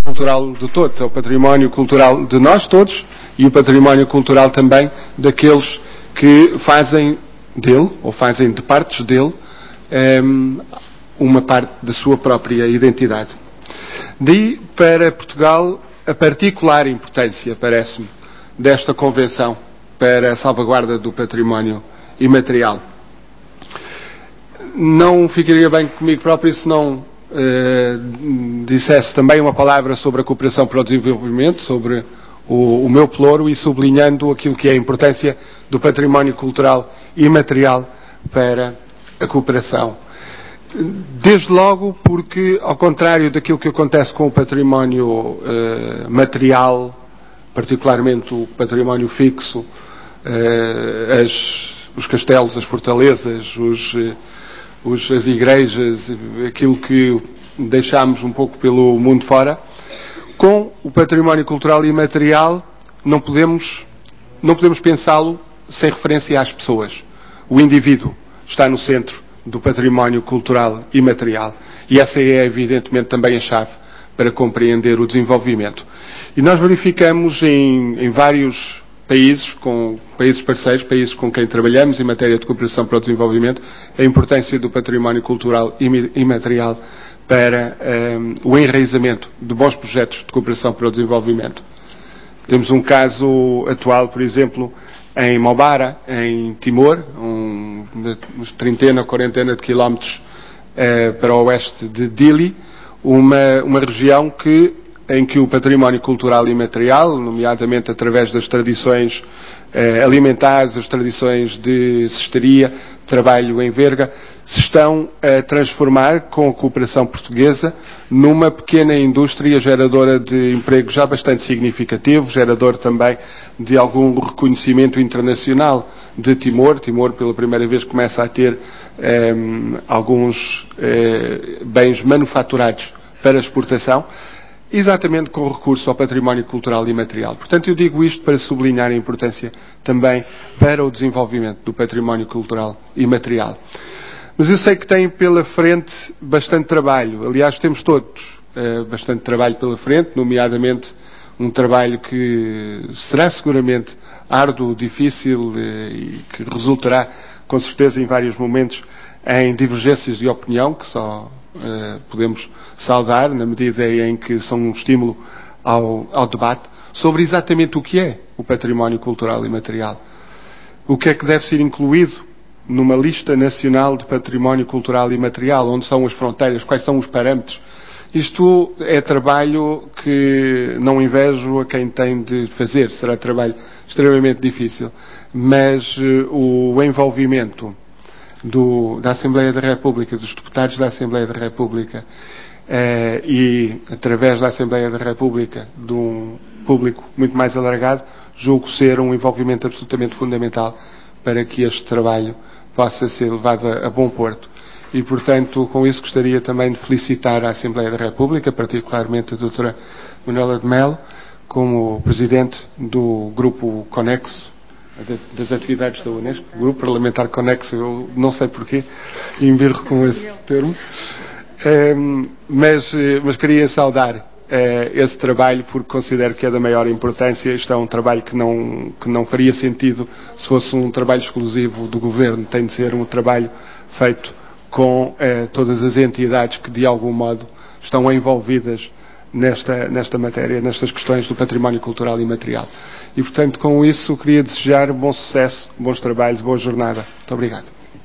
cultural de todos, é o património cultural de nós todos e o património cultural também daqueles que fazem dele, ou fazem de partes dele, uma parte da sua própria identidade. Daí, para Portugal, a particular importância, parece-me, desta Convenção para a salvaguarda do património imaterial. Não ficaria bem comigo próprio se não dissesse também uma palavra sobre a cooperação para o desenvolvimento, sobre o meu pelouro, e sublinhando aquilo que é a importância do património cultural imaterial para a cooperação. Desde logo porque, ao contrário daquilo que acontece com o património material, particularmente o património fixo, os castelos, as fortalezas, as igrejas, aquilo que deixámos um pouco pelo mundo fora, com o património cultural imaterial não podemos pensá-lo sem referência às pessoas. O indivíduo está no centro do património cultural imaterial. E essa é, evidentemente, também a chave para compreender o desenvolvimento. E nós verificamos em vários países, com países parceiros, países com quem trabalhamos em matéria de cooperação para o desenvolvimento, a importância do património cultural imaterial para o enraizamento de bons projetos de cooperação para o desenvolvimento. Temos um caso atual, por exemplo, em Mobara, em Timor, uns 30 ou 40 de quilómetros para o oeste de Dili, uma região em que o património cultural imaterial, nomeadamente através das tradições alimentares, as tradições de cestaria, trabalho em verga, se estão a transformar com a cooperação portuguesa numa pequena indústria geradora de emprego já bastante significativo, gerador também de algum reconhecimento internacional de Timor. Timor, pela primeira vez, começa a ter alguns bens manufaturados para exportação, exatamente com recurso ao património cultural imaterial. Portanto, eu digo isto para sublinhar a importância também para o desenvolvimento do património cultural imaterial. Mas eu sei que tem pela frente bastante trabalho. Aliás, temos todos bastante trabalho pela frente, nomeadamente um trabalho que será seguramente árduo, difícil e que resultará, com certeza, em vários momentos, em divergências de opinião, que só podemos saudar, na medida em que são um estímulo ao debate, sobre exatamente o que é o património cultural imaterial. O que é que deve ser incluído numa lista nacional de património cultural imaterial? Onde são as fronteiras? Quais são os parâmetros? Isto é trabalho que não invejo a quem tem de fazer. Será trabalho extremamente difícil. Mas o envolvimento da Assembleia da República, dos deputados da Assembleia da República e, através da Assembleia da República, de um público muito mais alargado, julgo ser um envolvimento absolutamente fundamental para que este trabalho possa ser levado a bom porto. E, portanto, com isso gostaria também de felicitar a Assembleia da República, particularmente a doutora Manuela de Melo, como Presidente do Grupo Conexo, das atividades da Unesco, Grupo Parlamentar Conexo, eu não sei porquê, embirro com esse termo, mas queria saudar esse trabalho porque considero que é da maior importância. Isto é um trabalho que não faria sentido se fosse um trabalho exclusivo do Governo. Tem de ser um trabalho feito com todas as entidades que de algum modo estão envolvidas nesta matéria, nestas questões do património cultural imaterial. E, portanto, com isso, queria desejar bom sucesso, bons trabalhos, boa jornada. Muito obrigado.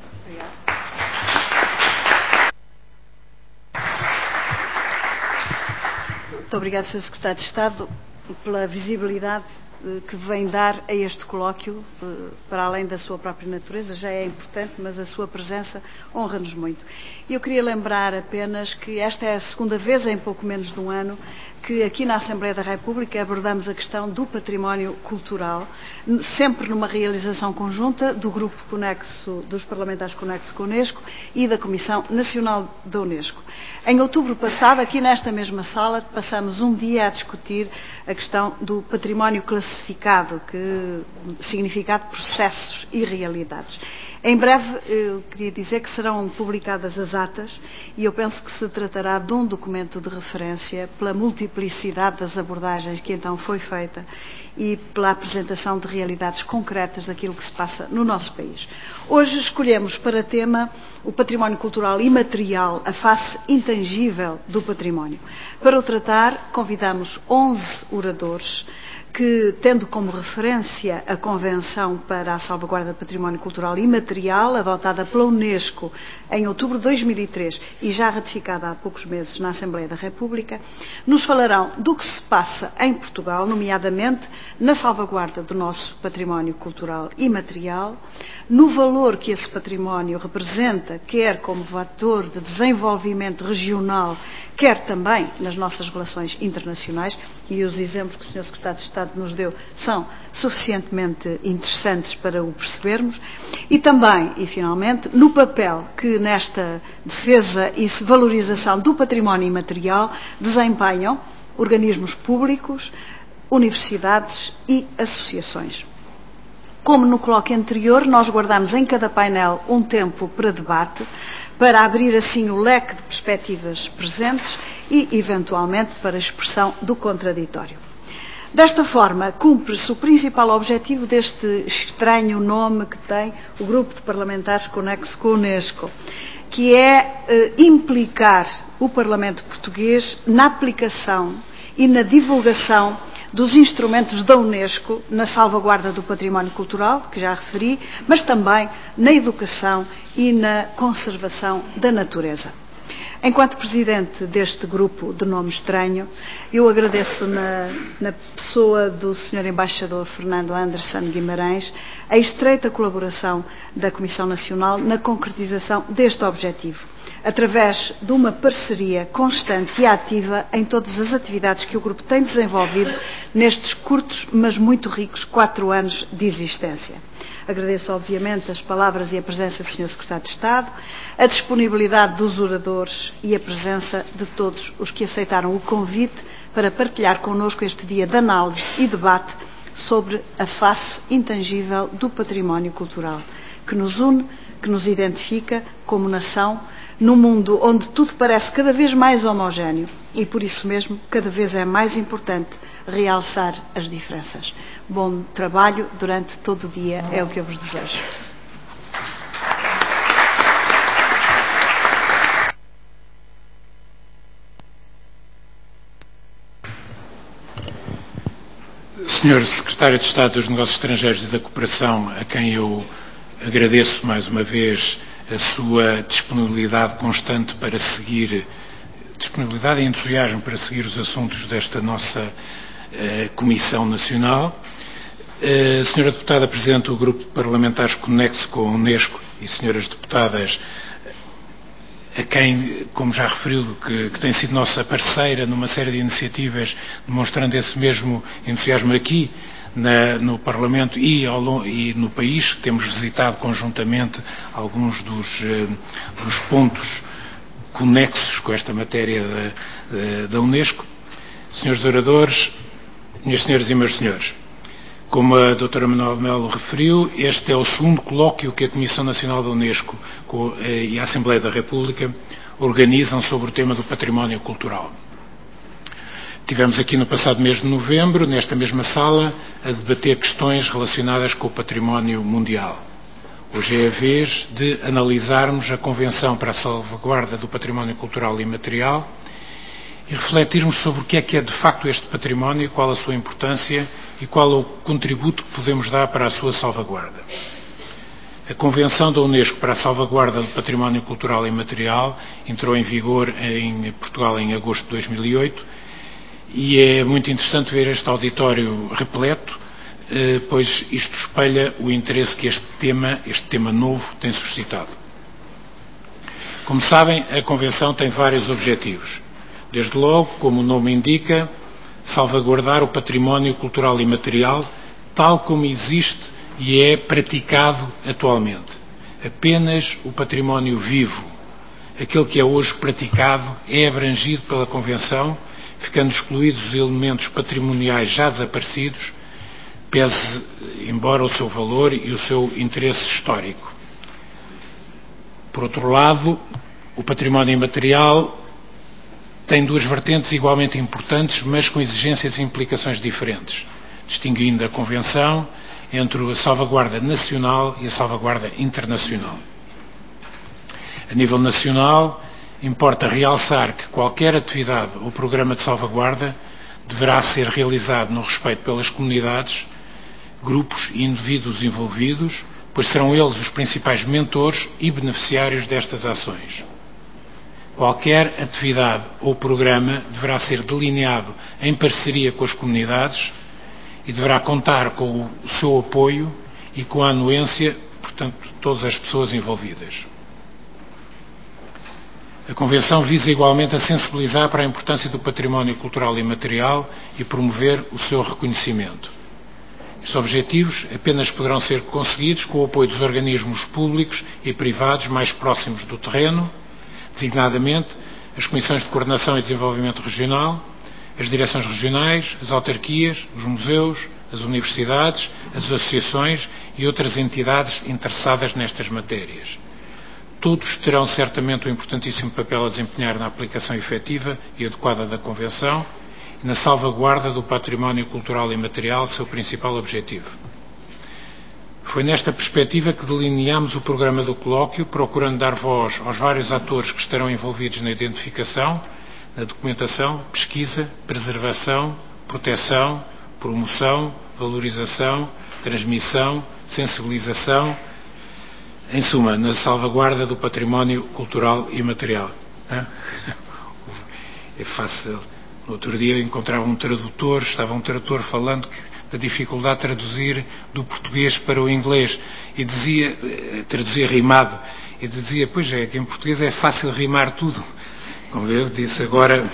Muito obrigado, Sr. Secretário de Estado, pela visibilidade que vem dar a este colóquio, para além da sua própria natureza, já é importante, mas a sua presença honra-nos muito. Eu queria lembrar apenas que esta é a segunda vez em pouco menos de um ano que aqui na Assembleia da República abordamos a questão do património cultural, sempre numa realização conjunta do Grupo Conexo, dos Parlamentares Conexo com a Unesco e da Comissão Nacional da Unesco. Em outubro passado, aqui nesta mesma sala, passamos um dia a discutir a questão do património classificado, significado processos e realidades. Em breve, eu queria dizer que serão publicadas as atas e eu penso que se tratará de um documento de referência pela múltipla multiplicidade das abordagens que então foi feita e pela apresentação de realidades concretas daquilo que se passa no nosso país. Hoje escolhemos para tema o património cultural imaterial, a face intangível do património. Para o tratar, convidamos 11 oradores que, tendo como referência a Convenção para a Salvaguarda do Património Cultural Imaterial, adotada pela Unesco em outubro de 2003 e já ratificada há poucos meses na Assembleia da República, nos falarão do que se passa em Portugal, nomeadamente na salvaguarda do nosso património cultural imaterial, no valor que esse património representa, quer como fator de desenvolvimento regional, quer também nas nossas relações internacionais, e os exemplos que o Sr. Secretário de Estado nos deu são suficientemente interessantes para o percebermos, e também, e finalmente, no papel que nesta defesa e valorização do património imaterial desempenham organismos públicos, universidades e associações. Como no colóquio anterior, nós guardamos em cada painel um tempo para debate, para abrir assim o leque de perspectivas presentes e, eventualmente, para a expressão do contraditório. Desta forma, cumpre-se o principal objetivo deste estranho nome que tem o grupo de parlamentares conexo com a Unesco, que é implicar o Parlamento português na aplicação e na divulgação dos instrumentos da Unesco na salvaguarda do património cultural, que já referi, mas também na educação e na conservação da natureza. Enquanto presidente deste grupo de nome estranho, eu agradeço na pessoa do Sr. Embaixador Fernando Anderson Guimarães a estreita colaboração da Comissão Nacional na concretização deste objetivo, através de uma parceria constante e ativa em todas as atividades que o grupo tem desenvolvido nestes curtos, mas muito ricos 4 anos de existência. Agradeço, obviamente, as palavras e a presença do Sr. Secretário de Estado, a disponibilidade dos oradores e a presença de todos os que aceitaram o convite para partilhar connosco este dia de análise e debate sobre a face intangível do património cultural, que nos une, que nos identifica como nação, num mundo onde tudo parece cada vez mais homogéneo e, por isso mesmo, cada vez é mais importante realçar as diferenças. Bom trabalho durante todo o dia é o que eu vos desejo. Sr. Secretário de Estado dos Negócios Estrangeiros e da Cooperação, a quem eu agradeço mais uma vez a sua disponibilidade constante para seguir, disponibilidade e entusiasmo para seguir os assuntos desta nossa Comissão Nacional. A Sra. Deputada Presidente do Grupo de Parlamentares conexo com a Unesco e Sras. Deputadas, a quem, como já referiu, que tem sido nossa parceira numa série de iniciativas, demonstrando esse mesmo entusiasmo aqui no Parlamento e no país, que temos visitado conjuntamente alguns dos pontos conexos com esta matéria da Unesco. Senhores oradores, minhas senhoras e meus senhores, como a doutora Manuela Melo referiu, este é o segundo colóquio que a Comissão Nacional da Unesco e a Assembleia da República organizam sobre o tema do património cultural. Tivemos aqui no passado mês de novembro, nesta mesma sala, a debater questões relacionadas com o património mundial. Hoje é a vez de analisarmos a Convenção para a Salvaguarda do Património Cultural Imaterial e refletirmos sobre o que é de facto este património, qual a sua importância e qual o contributo que podemos dar para a sua salvaguarda. A Convenção da Unesco para a Salvaguarda do Património Cultural Imaterial entrou em vigor em Portugal em agosto de 2008 e é muito interessante ver este auditório repleto, pois isto espelha o interesse que este tema novo tem suscitado. Como sabem, a Convenção tem vários objetivos. Desde logo, como o nome indica, salvaguardar o património cultural imaterial tal como existe e é praticado atualmente. Apenas o património vivo, aquele que é hoje praticado, é abrangido pela Convenção, ficando excluídos os elementos patrimoniais já desaparecidos, pese embora o seu valor e o seu interesse histórico. Por outro lado, o património imaterial tem duas vertentes igualmente importantes, mas com exigências e implicações diferentes, distinguindo a Convenção entre a salvaguarda nacional e a salvaguarda internacional. A nível nacional, importa realçar que qualquer atividade ou programa de salvaguarda deverá ser realizado no respeito pelas comunidades, grupos e indivíduos envolvidos, pois serão eles os principais mentores e beneficiários destas ações. Qualquer atividade ou programa deverá ser delineado em parceria com as comunidades e deverá contar com o seu apoio e com a anuência, portanto, de todas as pessoas envolvidas. A Convenção visa igualmente a sensibilizar para a importância do património cultural e material e promover o seu reconhecimento. Estes objetivos apenas poderão ser conseguidos com o apoio dos organismos públicos e privados mais próximos do terreno, designadamente as Comissões de Coordenação e Desenvolvimento Regional, as direções regionais, as autarquias, os museus, as universidades, as associações e outras entidades interessadas nestas matérias. Todos terão certamente um importantíssimo papel a desempenhar na aplicação efetiva e adequada da Convenção e na salvaguarda do património cultural e material, seu principal objetivo. Foi nesta perspectiva que delineámos o programa do colóquio, procurando dar voz aos vários atores que estarão envolvidos na identificação, na documentação, pesquisa, preservação, proteção, promoção, valorização, transmissão, sensibilização, em suma, na salvaguarda do património cultural e material. É fácil. No outro dia encontrava um tradutor, estava um tradutor falando da dificuldade de traduzir do português para o inglês e dizia, traduzia rimado, e dizia, pois é, que em português é fácil rimar tudo. Como eu disse agora,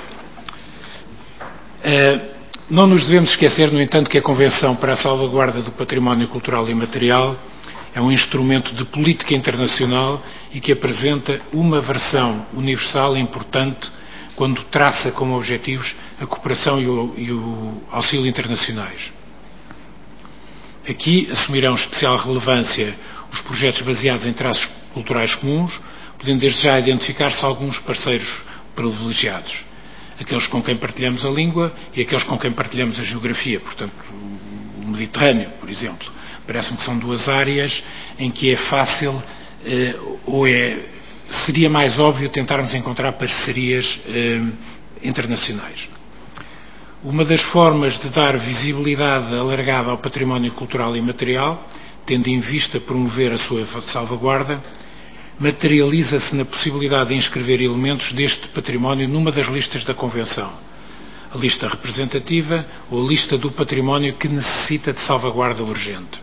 não nos devemos esquecer, no entanto, que a Convenção para a Salvaguarda do Património Cultural e Material é um instrumento de política internacional e que apresenta uma versão universal importante quando traça como objetivos a cooperação e o auxílio internacionais. Aqui assumirão especial relevância os projetos baseados em traços culturais comuns, podendo desde já identificar-se alguns parceiros privilegiados. Aqueles com quem partilhamos a língua e aqueles com quem partilhamos a geografia, portanto, o Mediterrâneo, por exemplo. Parece-me que são duas áreas em que é fácil seria mais óbvio tentarmos encontrar parcerias internacionais. Uma das formas de dar visibilidade alargada ao património cultural e material, tendo em vista promover a sua salvaguarda, materializa-se na possibilidade de inscrever elementos deste património numa das listas da Convenção. A lista representativa ou a lista do património que necessita de salvaguarda urgente.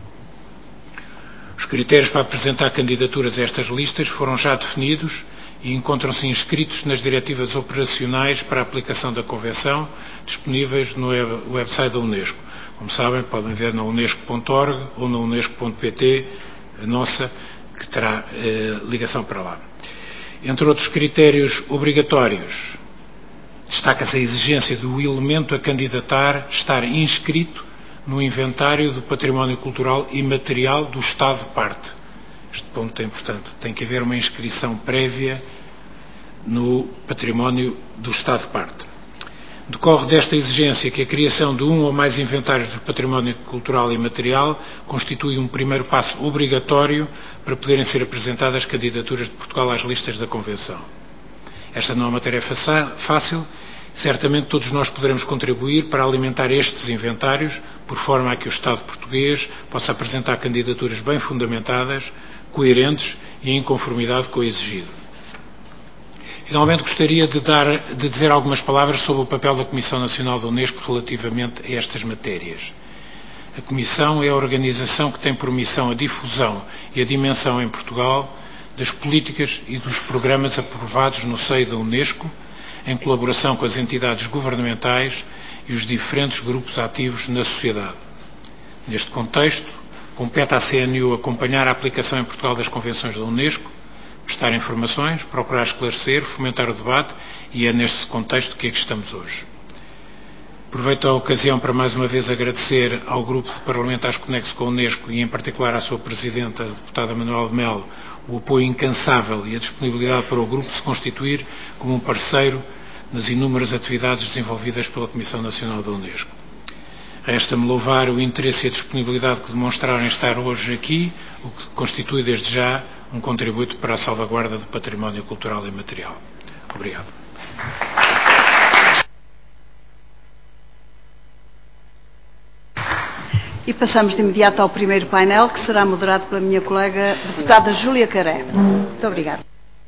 Os critérios para apresentar candidaturas a estas listas foram já definidos e encontram-se inscritos nas diretivas operacionais para a aplicação da Convenção, disponíveis no website da Unesco. Como sabem, podem ver na unesco.org ou na unesco.pt, a nossa, que terá ligação para lá. Entre outros critérios obrigatórios, destaca-se a exigência do elemento a candidatar estar inscrito no inventário do património cultural e material do Estado de parte. Este ponto é importante. Tem que haver uma inscrição prévia no património do Estado de parte. Decorre desta exigência que a criação de um ou mais inventários do património cultural e material constitui um primeiro passo obrigatório para poderem ser apresentadas candidaturas de Portugal às listas da Convenção. Esta não é uma tarefa fácil. Certamente todos nós poderemos contribuir para alimentar estes inventários, por forma a que o Estado português possa apresentar candidaturas bem fundamentadas, coerentes e em conformidade com o exigido. Finalmente, gostaria de dizer algumas palavras sobre o papel da Comissão Nacional da Unesco relativamente a estas matérias. A Comissão é a organização que tem por missão a difusão e a dimensão em Portugal das políticas e dos programas aprovados no seio da Unesco, em colaboração com as entidades governamentais e os diferentes grupos ativos na sociedade. Neste contexto, compete à CNU acompanhar a aplicação em Portugal das convenções da Unesco, prestar informações, procurar esclarecer, fomentar o debate, e é neste contexto que aqui estamos hoje. Aproveito a ocasião para mais uma vez agradecer ao Grupo de Parlamentares Conexo com a Unesco e em particular à sua Presidenta, a deputada Manuel de Melo, o apoio incansável e a disponibilidade para o Grupo se constituir como um parceiro nas inúmeras atividades desenvolvidas pela Comissão Nacional da Unesco. Resta-me louvar o interesse e a disponibilidade que demonstraram em estar hoje aqui, o que constitui desde já um contributo para a salvaguarda do património cultural e material. Obrigado. E passamos de imediato ao primeiro painel, que será moderado pela minha colega deputada Júlia Caré. Muito obrigada.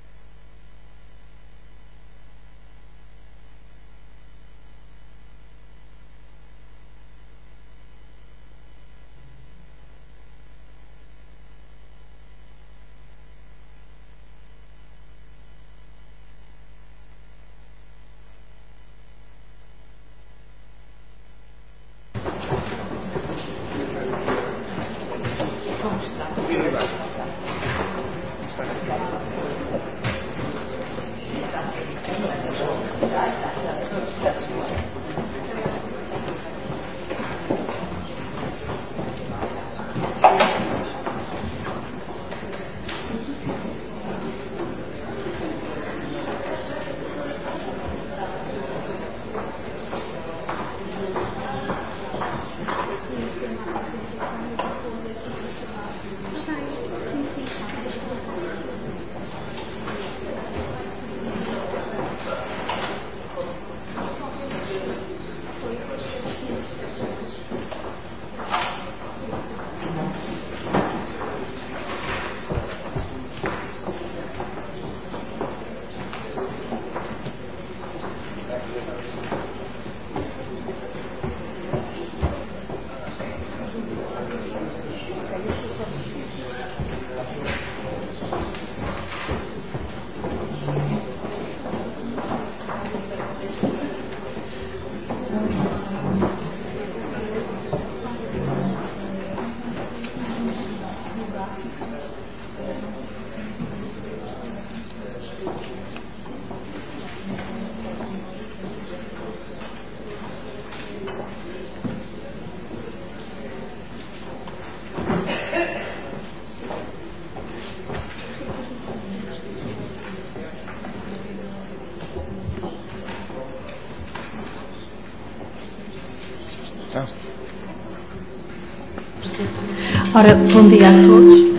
Ora, bom dia a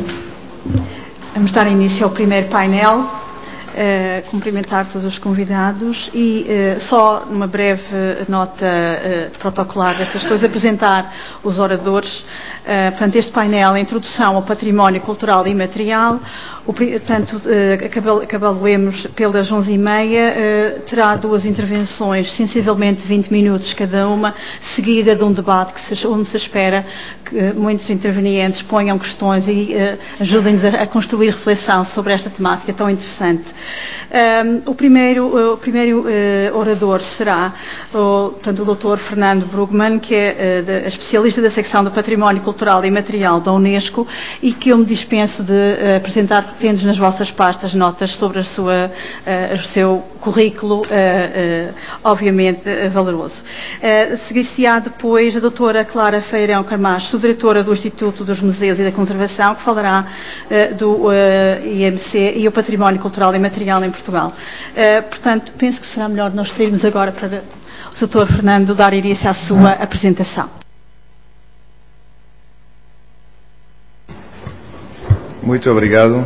todos. Vamos dar início ao primeiro painel, cumprimentar todos os convidados e só uma breve nota protocolar destas coisas, apresentar os oradores. Portanto, este painel, a introdução ao património cultural e imaterial, portanto, acabá-lo-emos pelas 11h30, terá duas intervenções, sensivelmente 20 minutos cada uma, seguida de um debate onde se espera que muitos intervenientes ponham questões e ajudem-nos a construir reflexão sobre esta temática tão interessante. O primeiro orador será o Dr. Fernando Brugmann, que é especialista da secção do Património Cultural e Material da Unesco e que eu me dispenso de apresentar, porque tendes nas vossas pastas notas sobre o seu currículo, obviamente valoroso. Seguir-se-á depois a doutora Clara Feirão Camacho, subdiretora do Instituto dos Museus e da Conservação, que falará do IMC e o Património Cultural e Material em Portugal. Portanto, penso que será melhor nós sairmos agora para o Dr. Fernando dar início à sua apresentação. Muito obrigado.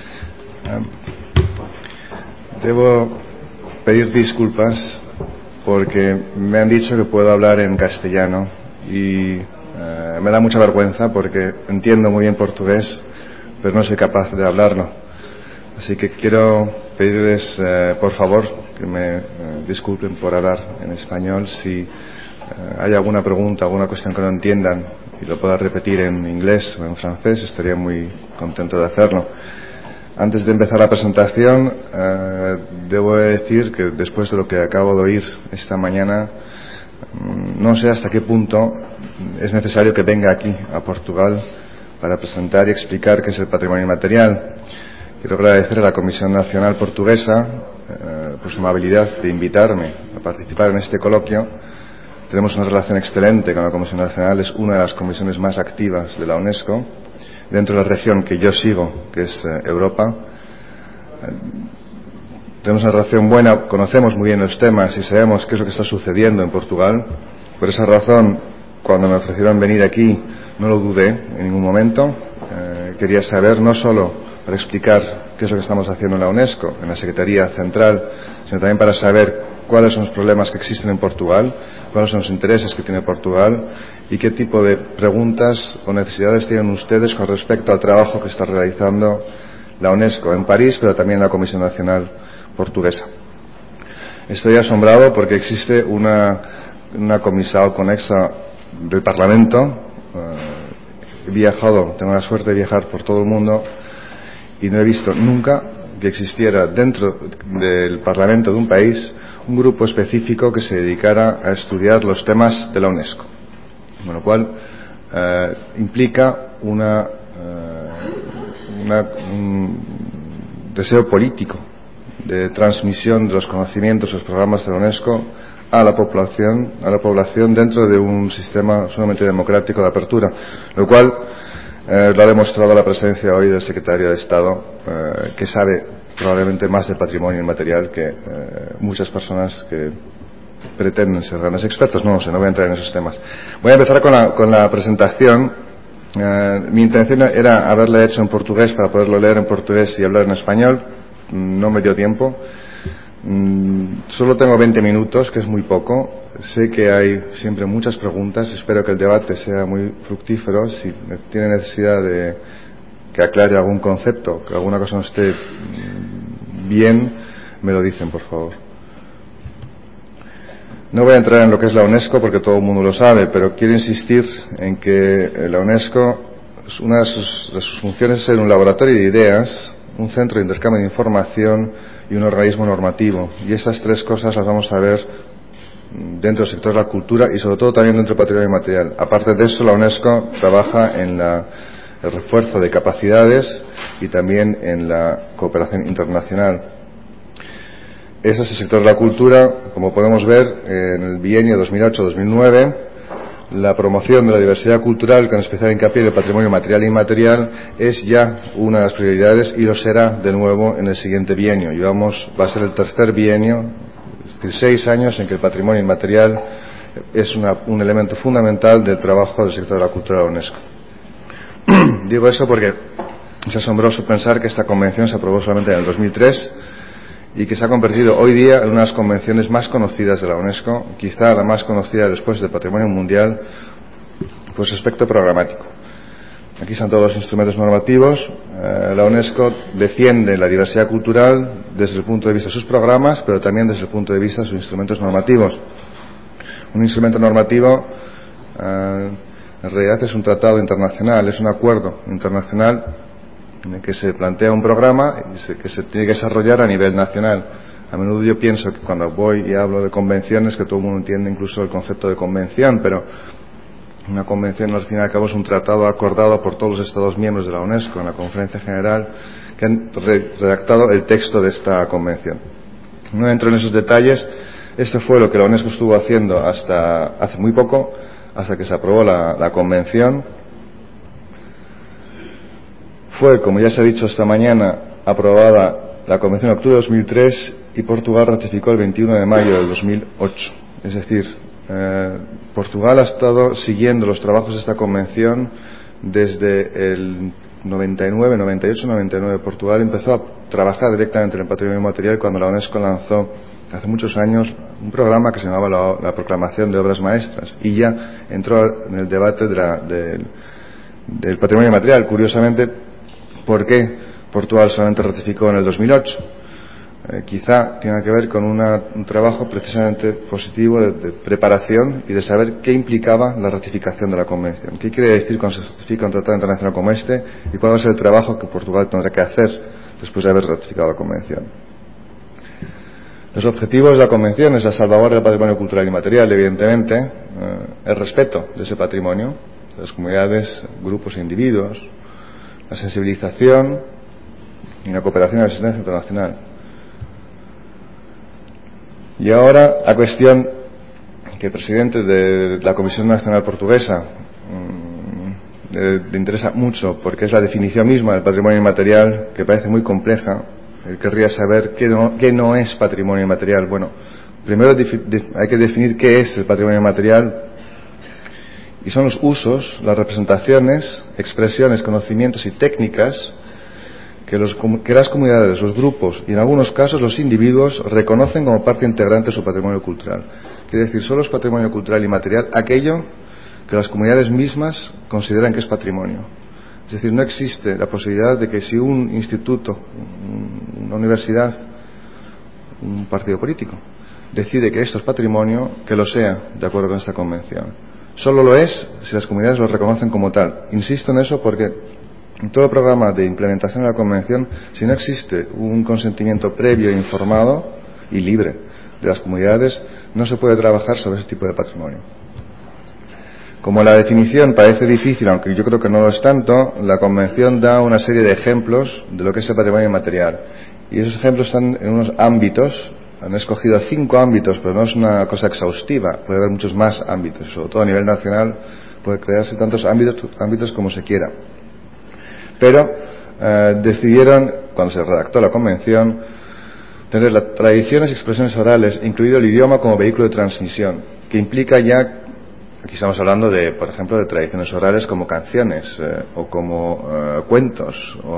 Debo pedir disculpas porque me han dicho que puedo hablar en castellano y me da mucha vergüenza porque entiendo muy bien portugués, pero no soy capaz de hablarlo. Así que quiero pedirles, por favor, que me disculpen por hablar en español. Si hay alguna pregunta, alguna cuestión que no entiendan y lo pueda repetir en inglés o en francés, estaría muy contento de hacerlo. Antes de empezar la presentación, debo decir que después de lo que acabo de oír esta mañana, no sé hasta qué punto es necesario que venga aquí a Portugal para presentar y explicar qué es el patrimonio inmaterial. Quiero agradecer a la Comisión Nacional Portuguesa por su amabilidad de invitarme a participar en este coloquio. Tenemos una relación excelente con la Comisión Nacional, es una de las comisiones más activas de la UNESCO, dentro de la región que yo sigo, que es Europa. tenemos una relación buena, conocemos muy bien los temas y sabemos qué es lo que está sucediendo en Portugal. Por esa razón, cuando me ofrecieron venir aquí, no lo dudé en ningún momento. Quería saber, no solo para explicar qué es lo que estamos haciendo en la UNESCO, en la Secretaría Central, sino también para saber cuáles son los problemas que existen en Portugal, cuáles son los intereses que tiene Portugal y qué tipo de preguntas o necesidades tienen ustedes con respecto al trabajo que está realizando la UNESCO en París, pero también la Comisión Nacional Portuguesa. Estoy asombrado porque existe una comisión conexa del Parlamento. He viajado, tengo la suerte de viajar por todo el mundo y no he visto nunca que existiera dentro del Parlamento de un país un grupo específico que se dedicara a estudiar los temas de la UNESCO, con lo cual implica un deseo político de transmisión de los conocimientos, los programas de la UNESCO a la población dentro de un sistema sumamente democrático de apertura, lo cual lo ha demostrado la presencia hoy del secretario de Estado, que sabe probablemente más del patrimonio inmaterial que muchas personas que pretenden ser grandes expertos. No sé, no voy a entrar en esos temas. Voy a empezar con la presentación. Mi intención era haberla hecho en portugués para poderlo leer en portugués y hablar en español. No me dio tiempo. Solo tengo 20 minutos, que es muy poco. Sé que hay siempre muchas preguntas. Espero que el debate sea muy fructífero. Si tiene necesidad de que aclare algún concepto, que alguna cosa no esté bien, me lo dicen, por favor. No voy a entrar en lo que es la UNESCO porque todo el mundo lo sabe, pero quiero insistir en que la UNESCO, una de sus funciones es ser un laboratorio de ideas, un centro de intercambio de información y un organismo normativo. Y esas tres cosas las vamos a ver dentro del sector de la cultura y sobre todo también dentro del patrimonio inmaterial. Aparte de eso, la UNESCO trabaja en el refuerzo de capacidades y también en la cooperación internacional. Ese es el sector de la cultura. Como podemos ver, en el bienio 2008-2009, la promoción de la diversidad cultural, con especial hincapié en el patrimonio material e inmaterial, es ya una de las prioridades y lo será de nuevo en el siguiente bienio. Va a ser el tercer bienio, es decir, 6 años en que el patrimonio inmaterial es un elemento fundamental del trabajo del sector de la cultura de la UNESCO. Digo eso porque es asombroso pensar que esta convención se aprobó solamente en el 2003 y que se ha convertido hoy día en una de las convenciones más conocidas de la UNESCO, quizá la más conocida después del patrimonio mundial, por su aspecto programático. Aquí están todos los instrumentos normativos. La UNESCO defiende la diversidad cultural desde el punto de vista de sus programas, pero también desde el punto de vista de sus instrumentos normativos. Un instrumento normativo en realidad es un tratado internacional, es un acuerdo internacional en el que se plantea un programa que se tiene que desarrollar a nivel nacional. A menudo yo pienso que cuando voy y hablo de convenciones, que todo el mundo entiende incluso el concepto de convención, pero una convención al fin y al cabo es un tratado acordado por todos los Estados miembros de la UNESCO en la Conferencia General, que han redactado el texto de esta convención. No entro en esos detalles. Esto fue lo que la UNESCO estuvo haciendo hasta hace muy poco, hasta que se aprobó la convención. Fue, como ya se ha dicho esta mañana, aprobada la convención en octubre de 2003 y Portugal ratificó el 21 de mayo de 2008. Es decir, Portugal ha estado siguiendo los trabajos de esta convención desde el 99, 98, 99. Portugal empezó a trabajar directamente en el patrimonio inmaterial cuando la UNESCO lanzó hace muchos años un programa que se llamaba la Proclamación de Obras Maestras y ya entró en el debate del patrimonio inmaterial. Curiosamente, ¿por qué Portugal solamente ratificó en el 2008? Quizá tenga que ver con un trabajo precisamente positivo de preparación y de saber qué implicaba la ratificación de la Convención. ¿Qué quiere decir cuando se ratifica un tratado internacional como este? ¿Y cuál va a ser el trabajo que Portugal tendrá que hacer después de haber ratificado la Convención? Los objetivos de la Convención es la salvaguardia del patrimonio cultural y material, evidentemente, el respeto de ese patrimonio, de las comunidades, grupos e individuos, la sensibilización y la cooperación y la asistencia internacional. Y ahora la cuestión que el presidente de la Comisión Nacional Portuguesa le interesa mucho, porque es la definición misma del patrimonio inmaterial, que parece muy compleja, Él querría saber qué no es patrimonio inmaterial. Bueno, primero hay que definir qué es el patrimonio inmaterial, y son los usos, las representaciones, expresiones, conocimientos y técnicas que las comunidades, los grupos y en algunos casos los individuos reconocen como parte integrante de su patrimonio cultural. Quiere decir, solo es patrimonio cultural inmaterial aquello que las comunidades mismas consideran que es patrimonio. Es decir, no existe la posibilidad de que si un instituto, una universidad, un partido político decide que esto es patrimonio, que lo sea de acuerdo con esta convención. Solo lo es si las comunidades lo reconocen como tal. Insisto en eso porque en todo el programa de implementación de la convención, si no existe un consentimiento previo e informado y libre de las comunidades, no se puede trabajar sobre ese tipo de patrimonio. Como la definición parece difícil, aunque yo creo que no lo es tanto, la convención da una serie de ejemplos de lo que es el patrimonio inmaterial. Y esos ejemplos están en unos ámbitos. Han escogido 5 ámbitos, pero no es una cosa exhaustiva. Puede haber muchos más ámbitos. Sobre todo a nivel nacional puede crearse tantos ámbitos como se quiera. Pero decidieron, cuando se redactó la convención, tener las tradiciones y expresiones orales, incluido el idioma como vehículo de transmisión, que implica ya, aquí estamos hablando de, por ejemplo, de tradiciones orales como canciones, o como cuentos,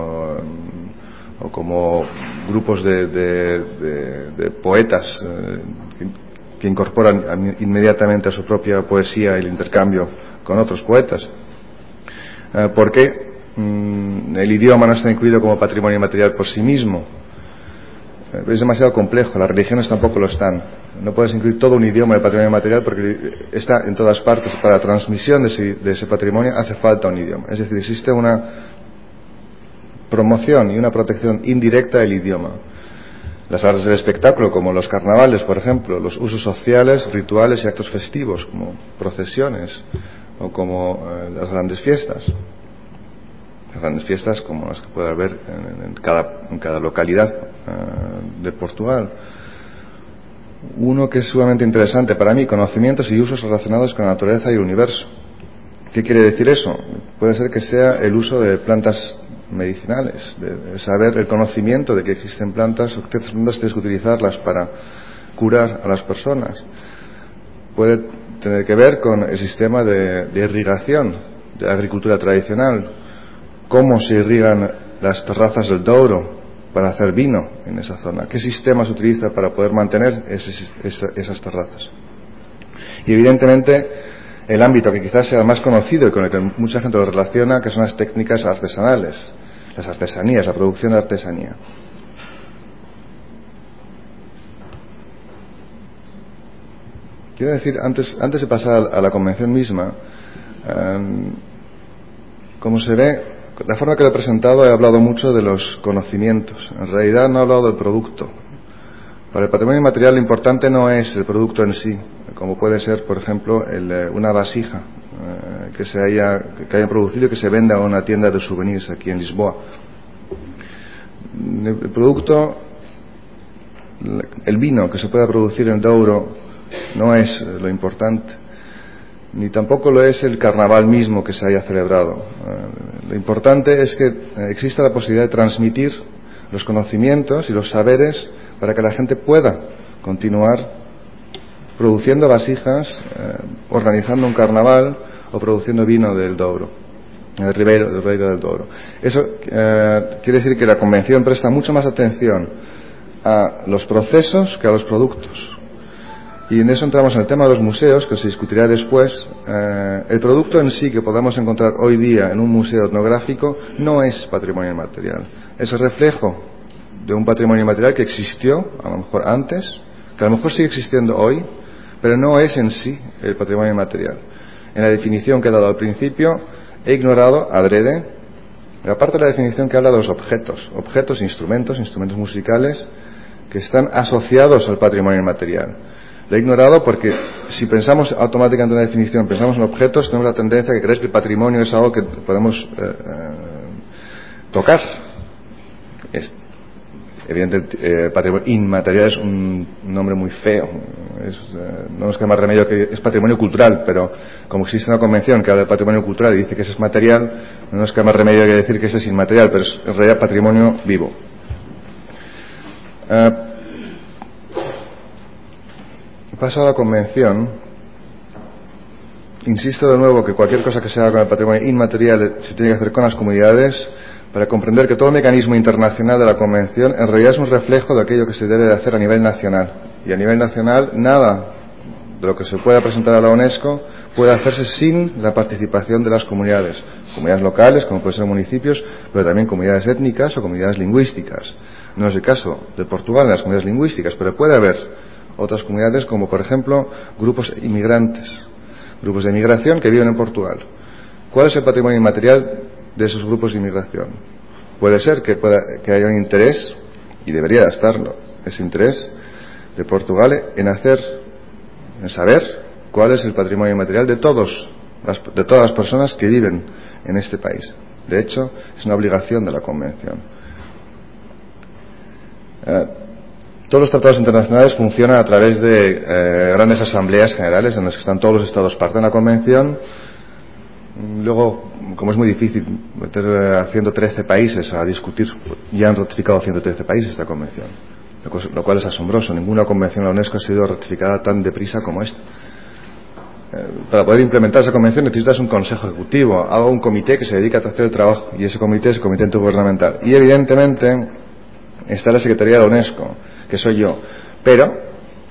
o como grupos de poetas que incorporan inmediatamente a su propia poesía el intercambio con otros poetas. ¿Por qué el idioma no está incluido como patrimonio inmaterial por sí mismo? Es demasiado complejo. Las religiones tampoco lo están. No puedes incluir todo un idioma en el patrimonio inmaterial porque está en todas partes. Para la transmisión de ese patrimonio hace falta un idioma. Es decir, existe una promoción y una protección indirecta del idioma. Las artes del espectáculo, como los carnavales, por ejemplo, los usos sociales, rituales y actos festivos, como procesiones, o como las grandes fiestas. Las grandes fiestas como las que puede haber en cada localidad de Portugal. Uno que es sumamente interesante para mí, conocimientos y usos relacionados con la naturaleza y el universo. ¿Qué quiere decir eso? Puede ser que sea el uso de plantas medicinales, de saber el conocimiento de que existen plantas, o que estas plantas tienes que utilizarlas para curar a las personas. Puede tener que ver con el sistema de irrigación, de la agricultura tradicional, cómo se irrigan las terrazas del Douro para hacer vino en esa zona, qué sistema se utiliza para poder mantener esas terrazas. Y evidentemente el ámbito que quizás sea el más conocido y con el que mucha gente lo relaciona, que son las técnicas artesanales, las artesanías, la producción de artesanía. Quiero decir, antes de pasar a la convención misma, como se ve, la forma que lo he presentado, he hablado mucho de los conocimientos. En realidad no he hablado del producto. Para el patrimonio inmaterial lo importante no es el producto en sí, como puede ser, por ejemplo, una vasija que hayan producido y que se venda a una tienda de souvenirs aquí en Lisboa. El producto, el vino que se pueda producir en Douro no es lo importante, ni tampoco lo es el carnaval mismo que se haya celebrado. Lo importante es que exista la posibilidad de transmitir los conocimientos y los saberes para que la gente pueda continuar produciendo vasijas, organizando un carnaval o produciendo vino del Douro, del Ribeiro del Douro. Eso quiere decir que la convención presta mucho más atención a los procesos que a los productos. Y en eso entramos en el tema de los museos, que se discutirá después. El producto en sí que podamos encontrar hoy día en un museo etnográfico no es patrimonio inmaterial. Es el reflejo de un patrimonio inmaterial que existió, a lo mejor antes, que a lo mejor sigue existiendo hoy, pero no es en sí el patrimonio inmaterial. En la definición que he dado al principio, he ignorado, adrede, la parte de la definición que habla de los objetos, instrumentos musicales que están asociados al patrimonio inmaterial. Lo he ignorado porque si pensamos automáticamente en una definición, pensamos en objetos, tenemos la tendencia a creer que el patrimonio es algo que podemos tocar. Evidentemente, patrimonio inmaterial es un nombre muy feo. No nos queda más remedio que es patrimonio cultural, pero como existe una convención que habla de patrimonio cultural y dice que ese es material, no nos queda más remedio que decir que ese es inmaterial, pero es en realidad patrimonio vivo. Paso a la convención. Insisto de nuevo que cualquier cosa que se haga con el patrimonio inmaterial se tiene que hacer con las comunidades, para comprender que todo el mecanismo internacional de la convención en realidad es un reflejo de aquello que se debe de hacer a nivel nacional. Y a nivel nacional nada de lo que se pueda presentar a la UNESCO puede hacerse sin la participación de las comunidades locales, como pueden ser municipios, pero también comunidades étnicas o comunidades lingüísticas. No es el caso de Portugal en las comunidades lingüísticas, pero puede haber otras comunidades como por ejemplo grupos inmigrantes, grupos de inmigración que viven en Portugal. ¿Cuál es el patrimonio inmaterial de esos grupos de inmigración? Puede ser que haya un interés, y debería estarlo, ese interés de Portugal en saber cuál es el patrimonio inmaterial de todas las personas que viven en este país. De hecho, es una obligación de la Convención. Todos los tratados internacionales funcionan a través de grandes asambleas generales en las que están todos los estados parte de la Convención. Luego, como es muy difícil meter a 113 países a discutir, ya han ratificado 113 países esta convención, lo cual es asombroso. Ninguna convención de la UNESCO ha sido ratificada tan deprisa como esta. Para poder implementar esa convención necesitas un consejo ejecutivo, un comité que se dedica a hacer el trabajo, y ese comité es el comité intergubernamental. Y evidentemente está la Secretaría de la UNESCO, que soy yo, pero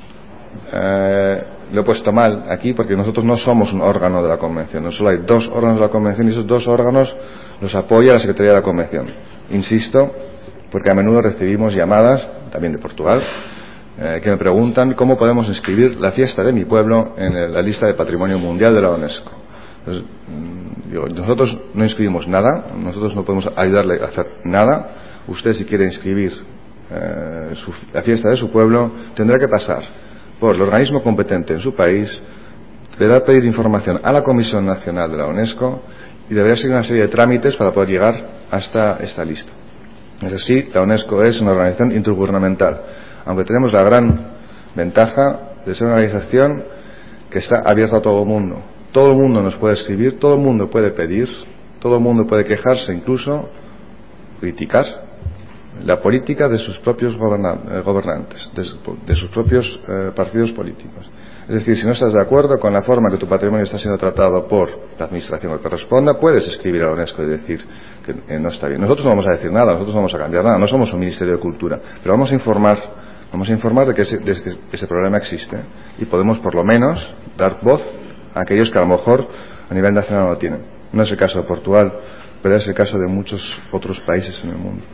lo he puesto mal aquí porque nosotros no somos un órgano de la Convención. No solo hay 2 órganos de la Convención y esos 2 órganos los apoya la Secretaría de la Convención. Insisto, porque a menudo recibimos llamadas, también de Portugal, que me preguntan cómo podemos inscribir la fiesta de mi pueblo en la lista de Patrimonio Mundial de la UNESCO. Entonces, nosotros no inscribimos nada, nosotros no podemos ayudarle a hacer nada. Usted, si quiere inscribir la fiesta de su pueblo, tendrá que pasar por el organismo competente en su país, deberá pedir información a la Comisión Nacional de la UNESCO y deberá seguir una serie de trámites para poder llegar hasta esta lista. Es así, la UNESCO es una organización intergubernamental, aunque tenemos la gran ventaja de ser una organización que está abierta a todo el mundo. Todo el mundo nos puede escribir, todo el mundo puede pedir, todo el mundo puede quejarse, incluso criticar la política de sus propios gobernantes, de sus propios partidos políticos. Es decir, si no estás de acuerdo con la forma que tu patrimonio está siendo tratado por la administración que corresponda, puedes escribir a la UNESCO y decir que no está bien. Nosotros no vamos a decir nada, nosotros no vamos a cambiar nada, no somos un Ministerio de Cultura, pero vamos a informar de que ese problema existe y podemos por lo menos dar voz a aquellos que a lo mejor a nivel nacional no lo tienen. No es el caso de Portugal, pero es el caso de muchos otros países en el mundo.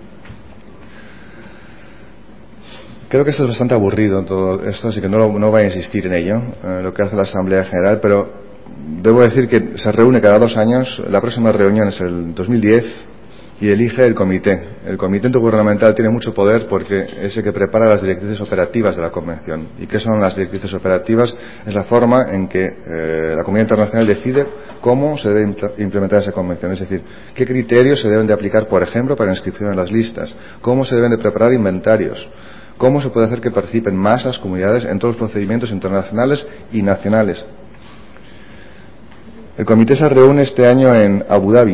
Creo que esto es bastante aburrido todo esto, así que no voy a insistir en ello, lo que hace la Asamblea General, pero debo decir que se reúne cada 2 años, la próxima reunión es el 2010 y elige el comité. El comité intergubernamental tiene mucho poder porque es el que prepara las directrices operativas de la Convención. ¿Y qué son las directrices operativas? Es la forma en que la comunidad internacional decide cómo se debe implementar esa convención, es decir, qué criterios se deben de aplicar, por ejemplo, para la inscripción en las listas, cómo se deben de preparar inventarios, cómo se puede hacer que participen más las comunidades en todos los procedimientos internacionales y nacionales. El comité se reúne este año en Abu Dhabi,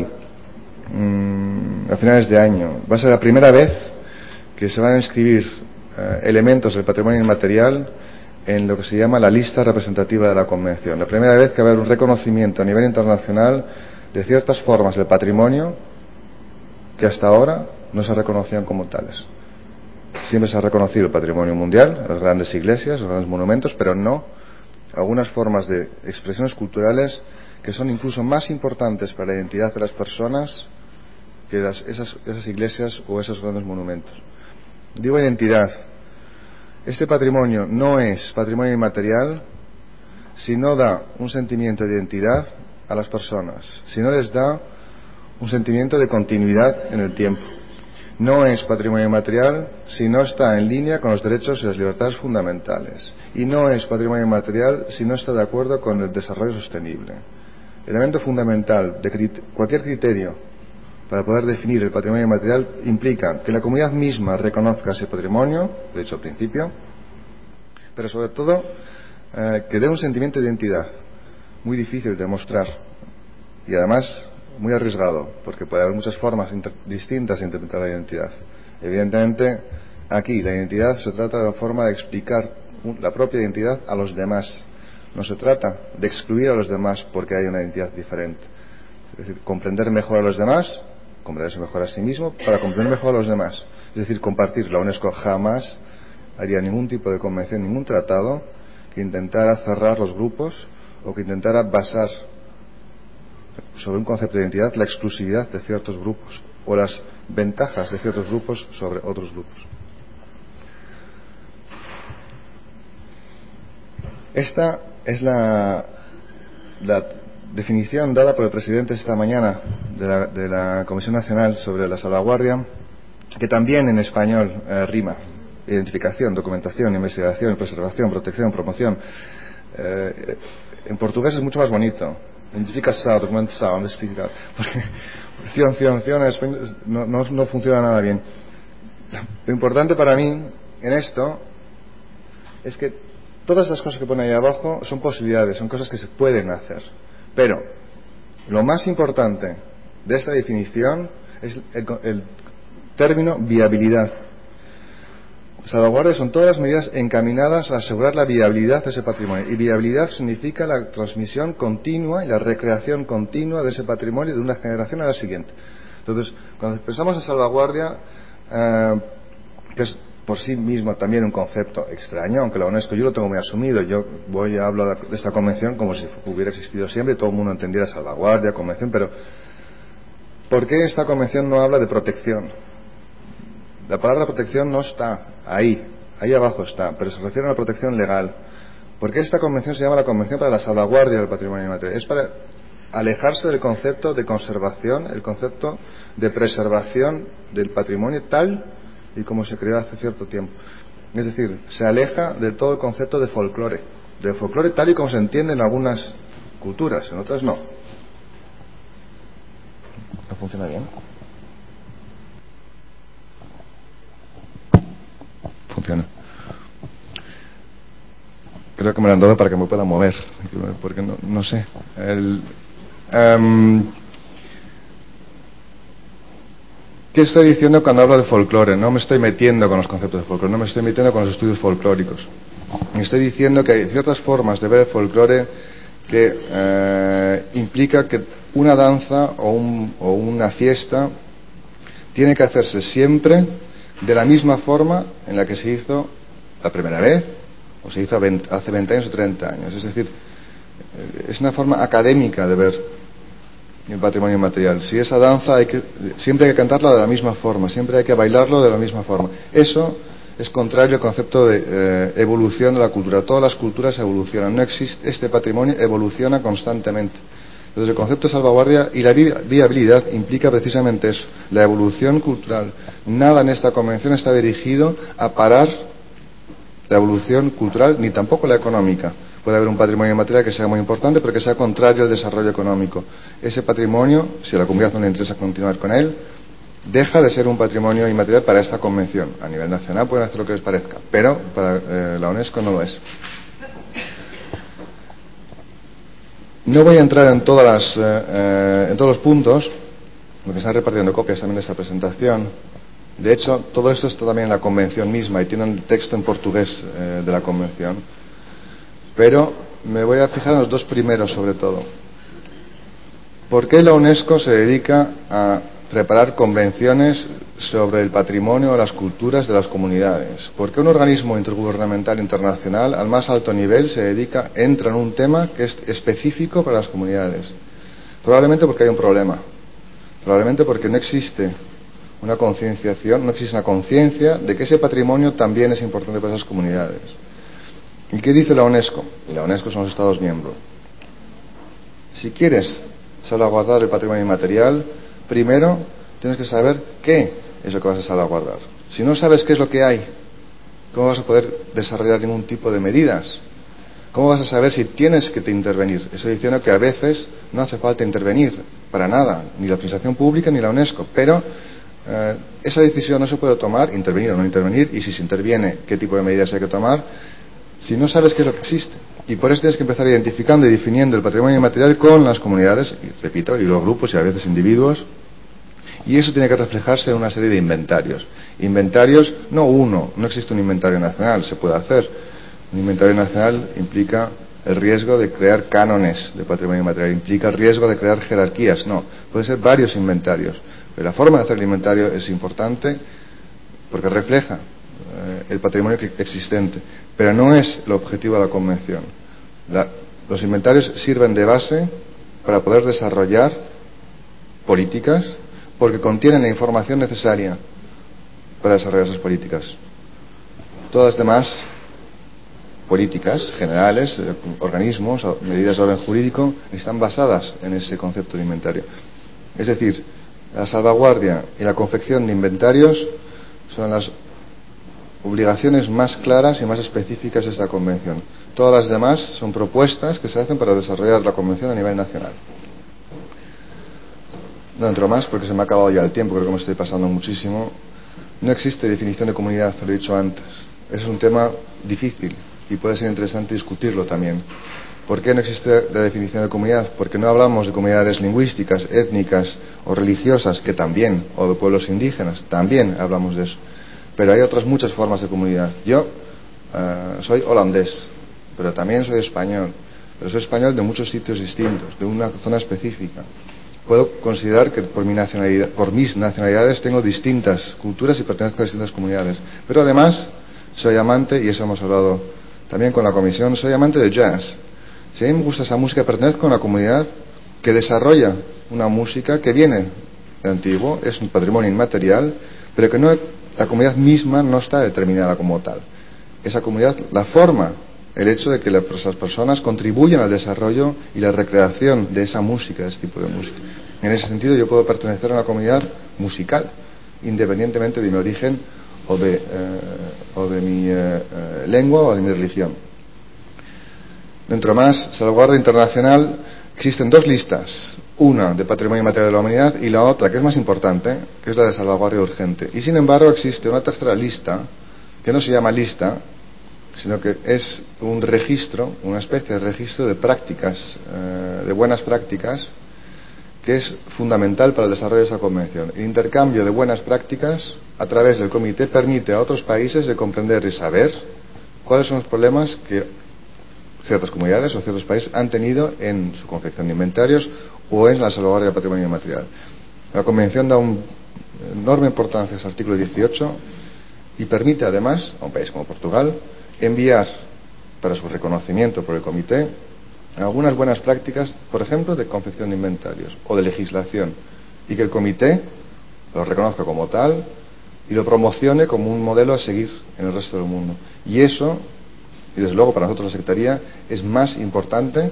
a finales de año. Va a ser la primera vez que se van a inscribir elementos del patrimonio inmaterial en lo que se llama la lista representativa de la Convención. La primera vez que va a haber un reconocimiento a nivel internacional de ciertas formas del patrimonio que hasta ahora no se reconocían como tales. Siempre se ha reconocido el patrimonio mundial, las grandes iglesias, los grandes monumentos, pero no algunas formas de expresiones culturales que son incluso más importantes para la identidad de las personas que esas iglesias o esos grandes monumentos. Digo identidad. Este patrimonio no es patrimonio inmaterial si no da un sentimiento de identidad a las personas, si no les da un sentimiento de continuidad en el tiempo. No es patrimonio inmaterial si no está en línea con los derechos y las libertades fundamentales. Y no es patrimonio inmaterial si no está de acuerdo con el desarrollo sostenible. El elemento fundamental de cualquier criterio para poder definir el patrimonio inmaterial implica que la comunidad misma reconozca ese patrimonio, lo he dicho al principio, pero sobre todo que dé un sentimiento de identidad, muy difícil de mostrar y además muy arriesgado, porque puede haber muchas formas distintas de interpretar la identidad. Evidentemente, Aquí la identidad se trata de una forma de explicar la propia identidad a los demás. No se trata de excluir a los demás porque hay una identidad diferente. Es decir, comprender mejor a los demás, comprenderse mejor a sí mismo para comprender mejor a los demás. Es decir, compartir. La UNESCO jamás haría ningún tipo de convención, ningún tratado que intentara cerrar los grupos o que intentara basar sobre un concepto de identidad la exclusividad de ciertos grupos o las ventajas de ciertos grupos sobre otros grupos. Esta es la definición dada por el presidente esta mañana de la Comisión Nacional sobre la Salvaguardia, que también en español rima: identificación, documentación, investigación, preservación, protección, promoción. En portugués es mucho más bonito: identificação, documentação, investigación. Porque en español no funciona nada bien. Lo importante para mí en esto es que todas las cosas que pone ahí abajo son posibilidades, son cosas que se pueden hacer. Pero lo más importante de esta definición es el término viabilidad. Salvaguardia son todas las medidas encaminadas a asegurar la viabilidad de ese patrimonio. Y viabilidad significa la transmisión continua y la recreación continua de ese patrimonio de una generación a la siguiente. Entonces, cuando pensamos en salvaguardia, que es por sí mismo también un concepto extraño, aunque la UNESCO yo lo tengo muy asumido. Yo hablo de esta convención como si hubiera existido siempre y todo el mundo entendiera salvaguardia, convención, pero ¿por qué esta convención no habla de protección? La palabra protección no está ahí abajo está, pero se refiere a la protección legal. ¿Por qué esta convención se llama la Convención para la Salvaguardia del Patrimonio Inmaterial? Es para alejarse del concepto de conservación, el concepto de preservación del patrimonio tal y como se creó hace cierto tiempo. Es decir, se aleja de todo el concepto de folclore tal y como se entiende en algunas culturas, en otras no. ¿No funciona bien? Funciona. Creo que me lo han dado para que me pueda mover, porque no sé. ¿Qué estoy diciendo cuando hablo de folclore? No me estoy metiendo con los conceptos de folclore, no me estoy metiendo con los estudios folclóricos. Me estoy diciendo que hay ciertas formas de ver el folclore que implica que una danza o una fiesta tiene que hacerse siempre de la misma forma en la que se hizo la primera vez o se hizo hace 20 años o 30 años. Es decir, es una forma académica de ver el patrimonio inmaterial. Si esa danza siempre hay que cantarla de la misma forma, siempre hay que bailarlo de la misma forma. Eso es contrario al concepto de evolución de la cultura. Todas las culturas evolucionan. No existe, este patrimonio evoluciona constantemente. Entonces el concepto de salvaguardia y la viabilidad implica precisamente eso, la evolución cultural. Nada en esta convención está dirigido a parar la evolución cultural, ni tampoco la económica. Puede haber un patrimonio inmaterial que sea muy importante, pero que sea contrario al desarrollo económico. Ese patrimonio, si a la comunidad no le interesa continuar con él, deja de ser un patrimonio inmaterial para esta convención. A nivel nacional pueden hacer lo que les parezca, pero para la UNESCO no lo es. No voy a entrar en todos los puntos, porque están repartiendo copias también de esta presentación. De hecho, todo esto está también en la convención misma y tienen el texto en portugués de la convención. Pero me voy a fijar en los dos primeros sobre todo. ¿Por qué la UNESCO se dedica a preparar convenciones sobre el patrimonio o las culturas de las comunidades? ¿Por qué un organismo intergubernamental internacional al más alto nivel entra en un tema que es específico para las comunidades? Probablemente porque hay un problema. Probablemente porque no existe una concienciación, no existe una conciencia de que ese patrimonio también es importante para esas comunidades. ¿Y qué dice la UNESCO? Y la UNESCO son los Estados miembros. Si quieres salvaguardar el patrimonio inmaterial, primero tienes que saber qué es lo que vas a salvaguardar. Si no sabes qué es lo que hay, ¿cómo vas a poder desarrollar ningún tipo de medidas? ¿Cómo vas a saber si tienes que intervenir? Estoy diciendo que a veces no hace falta intervenir para nada, ni la administración pública ni la UNESCO, pero esa decisión no se puede tomar, intervenir o no intervenir, y si se interviene, qué tipo de medidas hay que tomar, si no sabes qué es lo que existe. Y por eso tienes que empezar identificando y definiendo el patrimonio inmaterial con las comunidades, y repito, y los grupos y a veces individuos, y eso tiene que reflejarse en una serie de inventarios. Inventarios, no uno, no existe un inventario nacional, se puede hacer. Un inventario nacional implica el riesgo de crear cánones de patrimonio inmaterial, implica el riesgo de crear jerarquías, no, pueden ser varios inventarios, pero la forma de hacer el inventario es importante porque refleja el patrimonio existente, pero no es el objetivo de la convención. Los inventarios sirven de base para poder desarrollar políticas porque contienen la información necesaria para desarrollar esas políticas. Todas las demás políticas generales, organismos, medidas de orden jurídico, están basadas en ese concepto de inventario. Es decir, la salvaguardia y la confección de inventarios son las obligaciones más claras y más específicas de esta convención. Todas las demás son propuestas que se hacen para desarrollar la convención a nivel nacional. No entro más porque se me ha acabado ya el tiempo, creo que me estoy pasando muchísimo. No existe definición de comunidad, lo he dicho antes. Es un tema difícil y puede ser interesante discutirlo también. ¿Por qué no existe la definición de comunidad? Porque no hablamos de comunidades lingüísticas, étnicas o religiosas, que también, o de pueblos indígenas, también hablamos de eso. Pero hay otras muchas formas de comunidad. Yo soy holandés, pero también soy español. Pero soy español de muchos sitios distintos, de una zona específica. Puedo considerar que por mis nacionalidades tengo distintas culturas y pertenezco a distintas comunidades. Pero además soy amante, y eso hemos hablado también con la comisión, soy amante de jazz. Si a mí me gusta esa música, pertenezco a una comunidad que desarrolla una música que viene de antiguo, es un patrimonio inmaterial, pero que la comunidad misma no está determinada como tal. Esa comunidad la forma el hecho de que esas personas contribuyan al desarrollo y la recreación de esa música, de ese tipo de música. En ese sentido, yo puedo pertenecer a una comunidad musical, independientemente de mi origen o de mi lengua o de mi religión. Dentro más, salvaguardia internacional, existen dos listas, una de patrimonio inmaterial de la humanidad y la otra, que es más importante, que es la de salvaguardia urgente. Y sin embargo existe una tercera lista, que no se llama lista, sino que es un registro, una especie de registro de prácticas, de buenas prácticas, que es fundamental para el desarrollo de esa convención. El intercambio de buenas prácticas a través del comité permite a otros países de comprender y saber cuáles son los problemas que ciertas comunidades o ciertos países han tenido en su confección de inventarios o en la salvaguardia del patrimonio inmaterial. La convención da una enorme importancia a ese artículo 18 y permite además a un país como Portugal enviar para su reconocimiento por el comité algunas buenas prácticas, por ejemplo, de confección de inventarios o de legislación, y que el comité lo reconozca como tal y lo promocione como un modelo a seguir en el resto del mundo. Y eso, y desde luego para nosotros la Secretaría, es más importante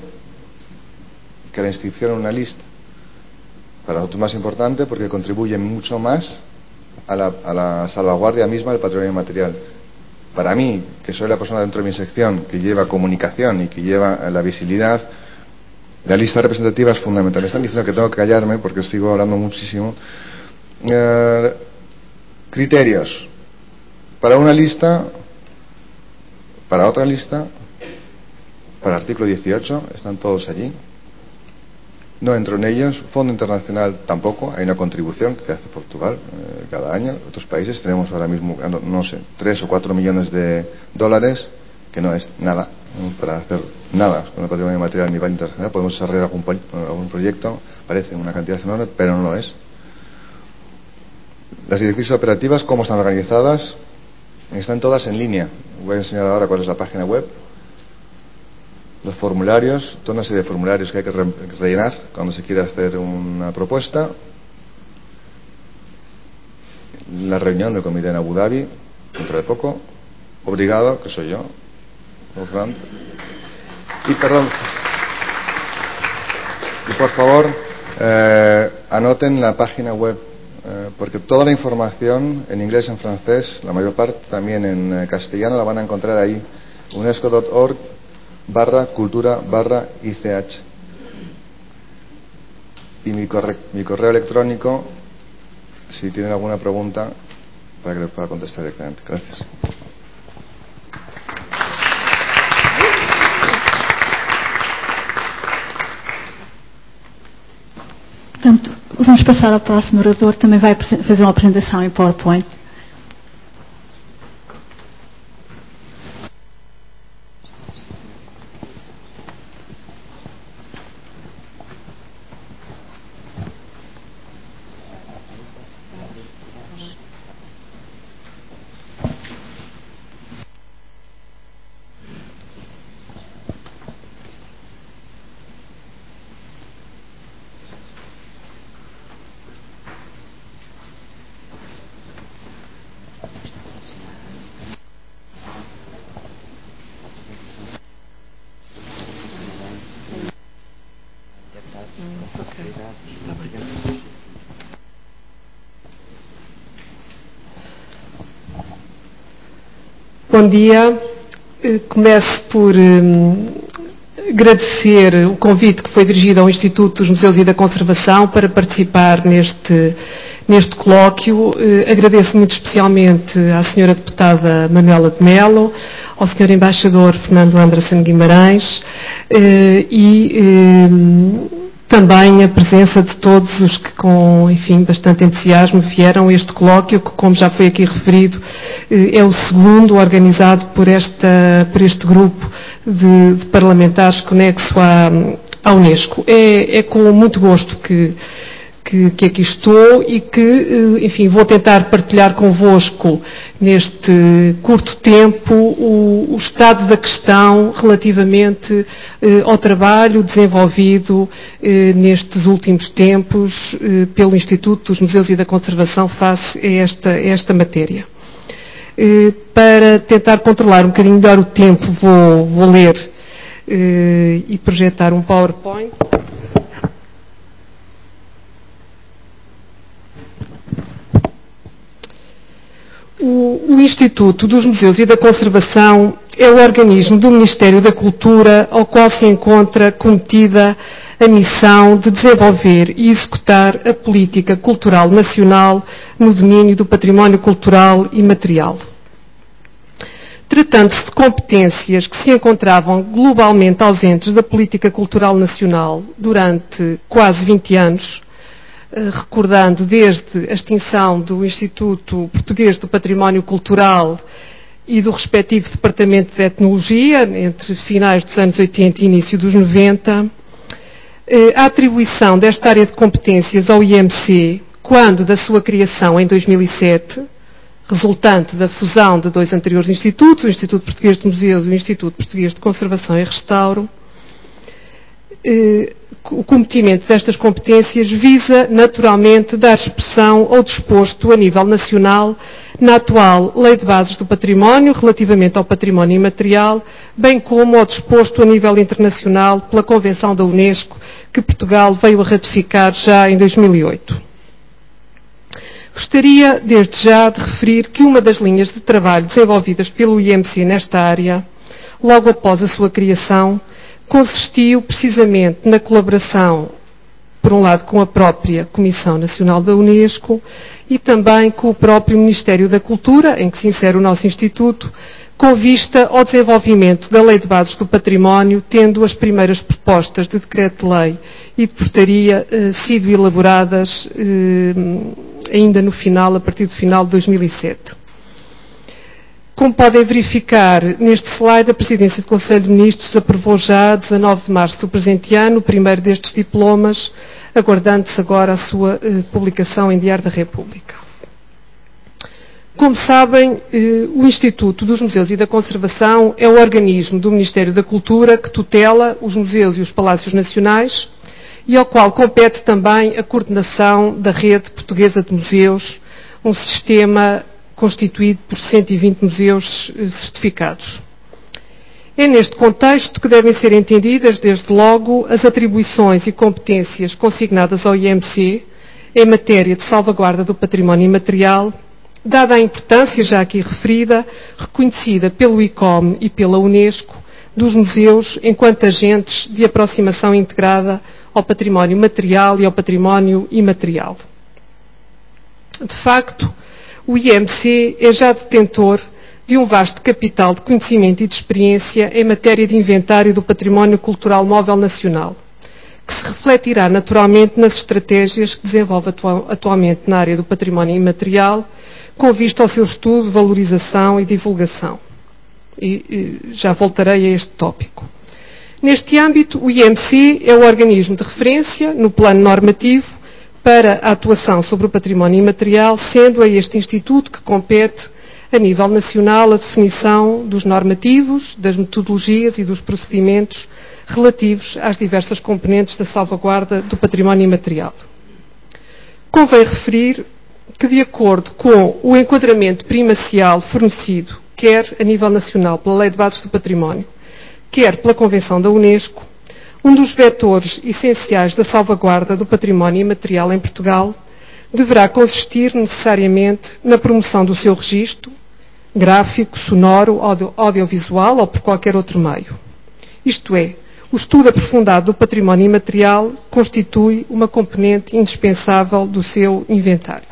que la inscripción en una lista. Para nosotros más importante porque contribuye mucho más a la salvaguardia misma del patrimonio inmaterial. Para mí, que soy la persona dentro de mi sección que lleva comunicación y que lleva la visibilidad, la lista representativa es fundamental. Me están diciendo que tengo que callarme porque sigo hablando muchísimo. Criterios. Para una lista, para otra lista, para el artículo 18, están todos allí. No entro en ellos. Fondo Internacional tampoco. Hay una contribución que hace Portugal cada año. Otros países tenemos ahora mismo, no sé, 3 o 4 millones de dólares, que no es nada para hacer nada con el patrimonio material a nivel internacional. Podemos desarrollar algún proyecto, parece una cantidad enorme, pero no lo es. Las directrices operativas, ¿cómo están organizadas? Están todas en línea. Voy a enseñar ahora cuál es la página web. Los formularios, toda una serie de formularios que hay que rellenar cuando se quiere hacer una propuesta. La reunión del comité en Abu Dhabi, dentro de poco. Obrigado, que soy yo, Wolfram. Y perdón. Y por favor, anoten la página web, porque toda la información en inglés y en francés, la mayor parte también en castellano, la van a encontrar ahí. unesco.org/cultura/ICH. Y mi correo electrónico, si tienen alguna pregunta, para que les pueda contestar directamente. Gracias. Portanto, vamos passar ao próximo orador, também vai fazer uma apresentação em PowerPoint. Bom dia. Começo por agradecer o convite que foi dirigido ao Instituto dos Museus e da Conservação para participar neste colóquio. Agradeço muito especialmente à Sra. Deputada Manuela de Melo, ao Sr. Embaixador Fernando Anderson Guimarães também a presença de todos os que com, bastante entusiasmo vieram a este colóquio, que, como já foi aqui referido, é o segundo organizado por este grupo de parlamentares conexo à Unesco. É com muito gosto que aqui estou e que, vou tentar partilhar convosco neste curto tempo o estado da questão relativamente ao trabalho desenvolvido nestes últimos tempos pelo Instituto dos Museus e da Conservação face a esta matéria. Para tentar controlar um bocadinho melhor o tempo, vou ler e projetar um PowerPoint. O Instituto dos Museus e da Conservação é o organismo do Ministério da Cultura ao qual se encontra cometida a missão de desenvolver e executar a política cultural nacional no domínio do património cultural e material. Tratando-se de competências que se encontravam globalmente ausentes da política cultural nacional durante quase 20 anos, recordando desde a extinção do Instituto Português do Património Cultural e do respectivo Departamento de Etnologia, entre finais dos anos 80 e início dos 90, a atribuição desta área de competências ao IMC, quando da sua criação em 2007, resultante da fusão de dois anteriores institutos, o Instituto Português de Museus e o Instituto Português de Conservação e Restauro, o cometimento destas competências visa, naturalmente, dar expressão ao disposto a nível nacional na atual Lei de Bases do Património, relativamente ao património imaterial, bem como ao disposto a nível internacional pela Convenção da Unesco, que Portugal veio a ratificar já em 2008. Gostaria, desde já, de referir que uma das linhas de trabalho desenvolvidas pelo IMC nesta área, logo após a sua criação, consistiu precisamente na colaboração, por um lado, com a própria Comissão Nacional da Unesco e também com o próprio Ministério da Cultura, em que se insere o nosso Instituto, com vista ao desenvolvimento da Lei de Bases do Património, tendo as primeiras propostas de decreto-lei e de portaria sido elaboradas ainda no final, a partir do final de 2007. Como podem verificar neste slide, a Presidência do Conselho de Ministros aprovou já, a 19 de março do presente ano, o primeiro destes diplomas, aguardando-se agora a sua publicação em Diário da República. Como sabem, o Instituto dos Museus e da Conservação é o organismo do Ministério da Cultura que tutela os museus e os palácios nacionais e ao qual compete também a coordenação da rede portuguesa de museus, um sistema constituído por 120 museus certificados. É neste contexto que devem ser entendidas, desde logo, as atribuições e competências consignadas ao IMC em matéria de salvaguarda do património imaterial, dada a importância já aqui referida, reconhecida pelo ICOM e pela Unesco, dos museus enquanto agentes de aproximação integrada ao património material e ao património imaterial. De facto, o IMC é já detentor de um vasto capital de conhecimento e de experiência em matéria de inventário do património cultural móvel nacional, que se refletirá naturalmente nas estratégias que desenvolve atualmente na área do património imaterial, com vista ao seu estudo, valorização e divulgação. E já voltarei a este tópico. Neste âmbito, o IMC é o organismo de referência no plano normativo para a atuação sobre o património imaterial, sendo a este Instituto que compete, a nível nacional, a definição dos normativos, das metodologias e dos procedimentos relativos às diversas componentes da salvaguarda do património imaterial. Convém referir que, de acordo com o enquadramento primacial fornecido, quer a nível nacional pela Lei de Bases do Património, quer pela Convenção da Unesco, um dos vetores essenciais da salvaguarda do património imaterial em Portugal deverá consistir necessariamente na promoção do seu registro, gráfico, sonoro, audiovisual ou por qualquer outro meio. Isto é, o estudo aprofundado do património imaterial constitui uma componente indispensável do seu inventário.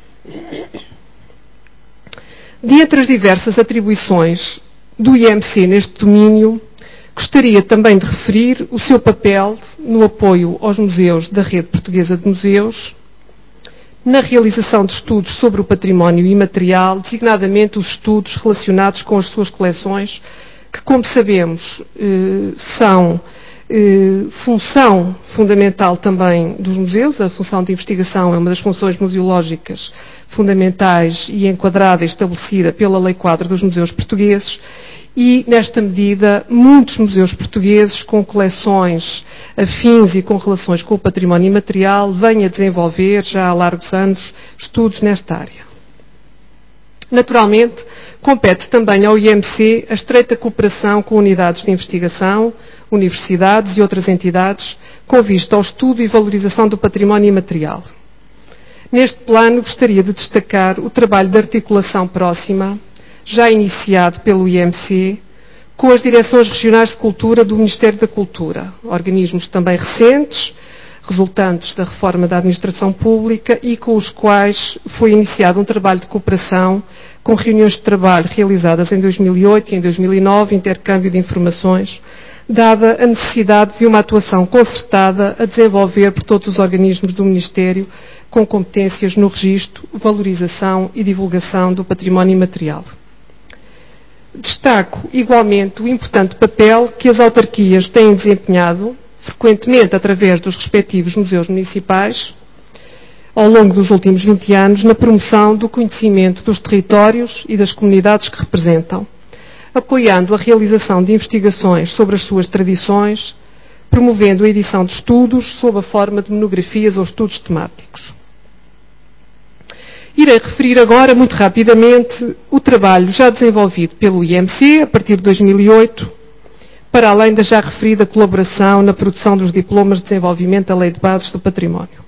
Dentre as diversas atribuições do IMC neste domínio, gostaria também de referir o seu papel no apoio aos museus da Rede Portuguesa de Museus, na realização de estudos sobre o património imaterial, designadamente os estudos relacionados com as suas coleções, que, como sabemos, são função fundamental também dos museus. A função de investigação é uma das funções museológicas fundamentais e enquadrada e estabelecida pela Lei Quadro dos Museus Portugueses, e, nesta medida, muitos museus portugueses com coleções afins e com relações com o património imaterial vêm a desenvolver, já há largos anos, estudos nesta área. Naturalmente, compete também ao IMC a estreita cooperação com unidades de investigação, universidades e outras entidades, com vista ao estudo e valorização do património imaterial. Neste plano, gostaria de destacar o trabalho de articulação próxima, já iniciado pelo IMC, com as Direções Regionais de Cultura do Ministério da Cultura, organismos também recentes, resultantes da reforma da administração pública e com os quais foi iniciado um trabalho de cooperação com reuniões de trabalho realizadas em 2008 e em 2009, intercâmbio de informações, dada a necessidade de uma atuação concertada a desenvolver por todos os organismos do Ministério com competências no registro, valorização e divulgação do património imaterial. Destaco igualmente o importante papel que as autarquias têm desempenhado, frequentemente através dos respectivos museus municipais, ao longo dos últimos 20 anos, na promoção do conhecimento dos territórios e das comunidades que representam, apoiando a realização de investigações sobre as suas tradições, promovendo a edição de estudos sob a forma de monografias ou estudos temáticos. Irei referir agora, muito rapidamente, o trabalho já desenvolvido pelo IMC, a partir de 2008, para além da já referida colaboração na produção dos diplomas de desenvolvimento da Lei de Bases do Património.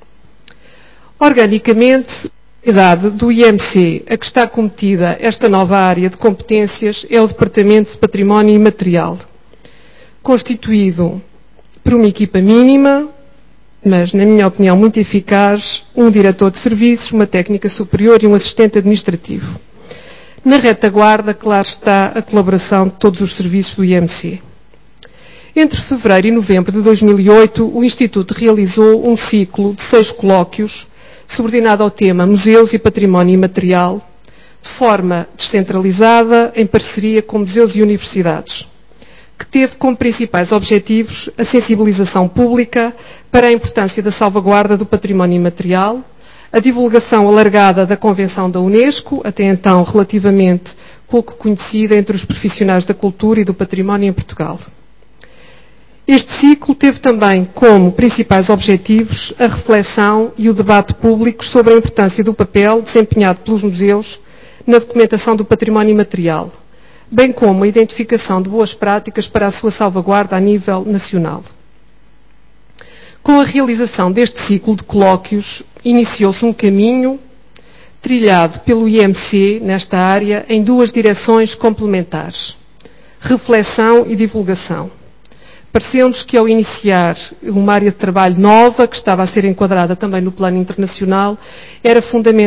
Organicamente, a unidade do IMC a que está cometida esta nova área de competências é o Departamento de Património Imaterial, constituído por uma equipa mínima, mas, na minha opinião, muito eficaz, um diretor de serviços, uma técnica superior e um assistente administrativo. Na retaguarda, claro está, a colaboração de todos os serviços do IMC. Entre fevereiro e novembro de 2008, o Instituto realizou um ciclo de 6 colóquios subordinado ao tema Museus e Património Imaterial, de forma descentralizada, em parceria com museus e universidades, que teve como principais objetivos a sensibilização pública para a importância da salvaguarda do património imaterial, a divulgação alargada da Convenção da Unesco, até então relativamente pouco conhecida entre os profissionais da cultura e do património em Portugal. Este ciclo teve também como principais objetivos a reflexão e o debate público sobre a importância do papel desempenhado pelos museus na documentação do património imaterial, bem como a identificação de boas práticas para a sua salvaguarda a nível nacional. Com a realização deste ciclo de colóquios, iniciou-se um caminho trilhado pelo IMC nesta área em 2 direções complementares: reflexão e divulgação. Pareceu-nos que, ao iniciar uma área de trabalho nova, que estava a ser enquadrada também no plano internacional, era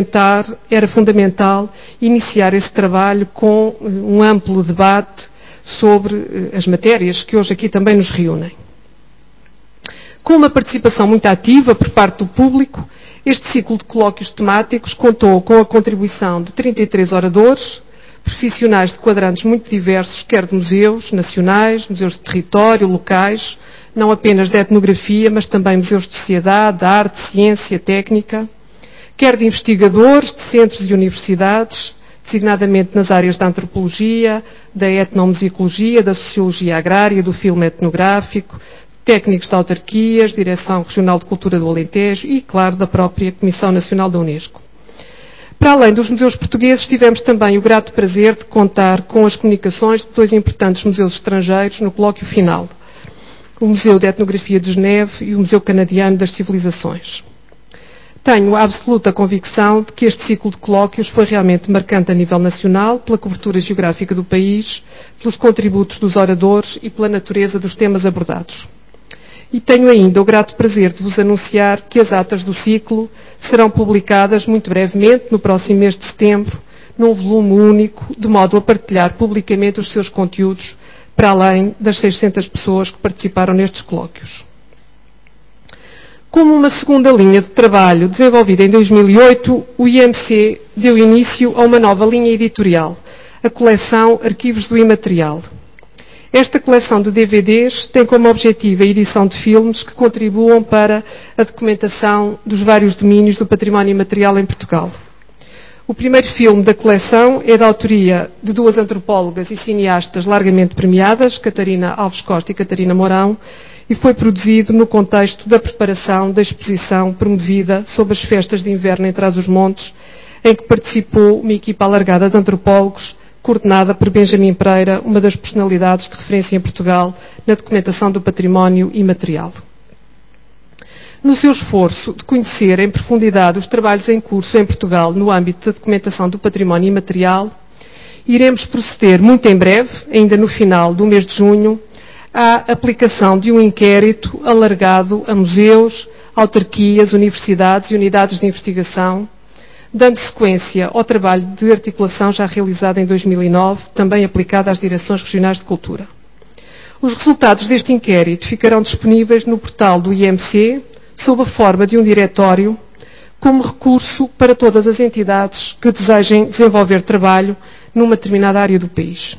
fundamental iniciar esse trabalho com um amplo debate sobre as matérias que hoje aqui também nos reúnem. Com uma participação muito ativa por parte do público, este ciclo de colóquios temáticos contou com a contribuição de 33 oradores, profissionais de quadrantes muito diversos, quer de museus nacionais, museus de território, locais, não apenas de etnografia, mas também museus de sociedade, de arte, ciência, técnica, quer de investigadores de centros e universidades, designadamente nas áreas da antropologia, da etnomusicologia, da sociologia agrária, do filme etnográfico, técnicos de autarquias, Direção Regional de Cultura do Alentejo e, claro, da própria Comissão Nacional da Unesco. Para além dos museus portugueses, tivemos também o grato prazer de contar com as comunicações de 2 importantes museus estrangeiros no colóquio final: o Museu de Etnografia de Geneve e o Museu Canadiano das Civilizações. Tenho a absoluta convicção de que este ciclo de colóquios foi realmente marcante a nível nacional, pela cobertura geográfica do país, pelos contributos dos oradores e pela natureza dos temas abordados. E tenho ainda o grato prazer de vos anunciar que as atas do ciclo serão publicadas muito brevemente, no próximo mês de setembro, num volume único, de modo a partilhar publicamente os seus conteúdos, para além das 600 pessoas que participaram nestes colóquios. Como uma segunda linha de trabalho desenvolvida em 2008, o IMC deu início a uma nova linha editorial, a coleção Arquivos do Imaterial. Esta coleção de DVDs tem como objetivo a edição de filmes que contribuam para a documentação dos vários domínios do património imaterial em Portugal. O primeiro filme da coleção é da autoria de duas antropólogas e cineastas largamente premiadas, Catarina Alves Costa e Catarina Mourão, e foi produzido no contexto da preparação da exposição promovida sobre as festas de inverno em Trás-os-Montes, em que participou uma equipa alargada de antropólogos, coordenada por Benjamin Pereira, uma das personalidades de referência em Portugal na documentação do património imaterial. No seu esforço de conhecer em profundidade os trabalhos em curso em Portugal no âmbito da documentação do património imaterial, iremos proceder muito em breve, ainda no final do mês de junho, à aplicação de um inquérito alargado a museus, autarquias, universidades e unidades de investigação, dando sequência ao trabalho de articulação já realizado em 2009, também aplicado às Direções Regionais de Cultura. Os resultados deste inquérito ficarão disponíveis no portal do IMC, sob a forma de um diretório, como recurso para todas as entidades que desejem desenvolver trabalho numa determinada área do país.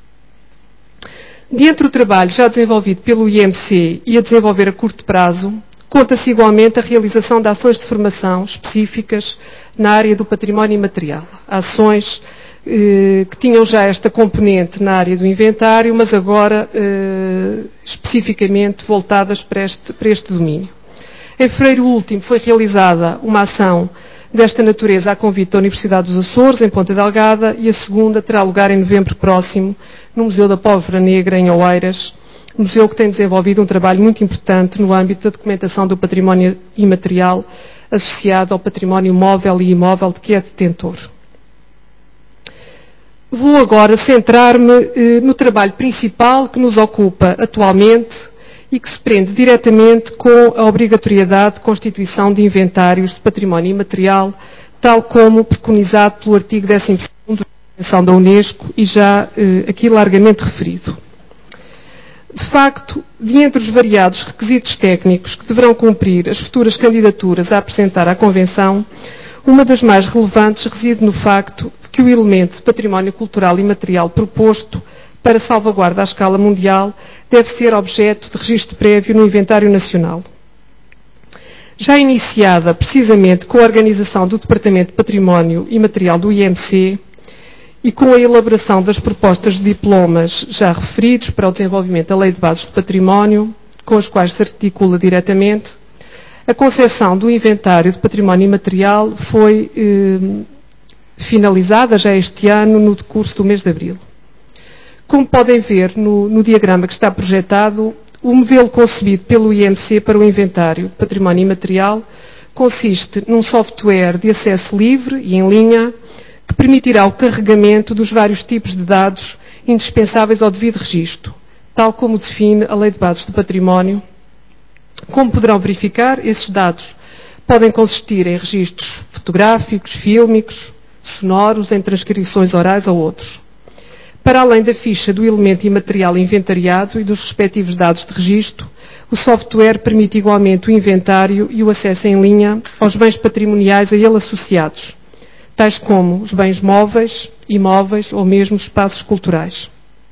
Dentre o trabalho já desenvolvido pelo IMC e a desenvolver a curto prazo, conta-se igualmente a realização de ações de formação específicas na área do património imaterial. Ações que tinham já esta componente na área do inventário, mas agora especificamente voltadas para este domínio. Em fevereiro último foi realizada uma ação desta natureza a convite da Universidade dos Açores, em Ponta Delgada, e a segunda terá lugar em novembro próximo, no Museu da Póvoa Negra, em Oeiras, museu que tem desenvolvido um trabalho muito importante no âmbito da documentação do património imaterial associado ao património móvel e imóvel de que é detentor. Vou agora centrar-me no trabalho principal que nos ocupa atualmente e que se prende diretamente com a obrigatoriedade de constituição de inventários de património imaterial, tal como preconizado pelo artigo 12º da Convenção da Unesco e já aqui largamente referido. De facto, de entre os variados requisitos técnicos que deverão cumprir as futuras candidaturas a apresentar à Convenção, uma das mais relevantes reside no facto de que o elemento de património cultural imaterial proposto para salvaguarda à escala mundial deve ser objeto de registro prévio no Inventário Nacional. Já iniciada precisamente com a organização do Departamento de Património Imaterial do IMC e com a elaboração das propostas de diplomas já referidos para o desenvolvimento da Lei de Bases de Património, com as quais se articula diretamente, a concepção do Inventário de Património Imaterial foi finalizada já este ano no decurso do mês de abril. Como podem ver no diagrama que está projetado, o modelo concebido pelo IMC para o Inventário de Património Imaterial consiste num software de acesso livre e em linha que permitirá o carregamento dos vários tipos de dados indispensáveis ao devido registro, tal como define a Lei de Bases do Património. Como poderão verificar, esses dados podem consistir em registros fotográficos, fílmicos, sonoros, em transcrições orais ou outros. Para além da ficha do elemento imaterial inventariado e dos respectivos dados de registro, o software permite igualmente o inventário e o acesso em linha aos bens patrimoniais a ele associados, tais como os bens móveis, imóveis ou mesmo espaços culturais.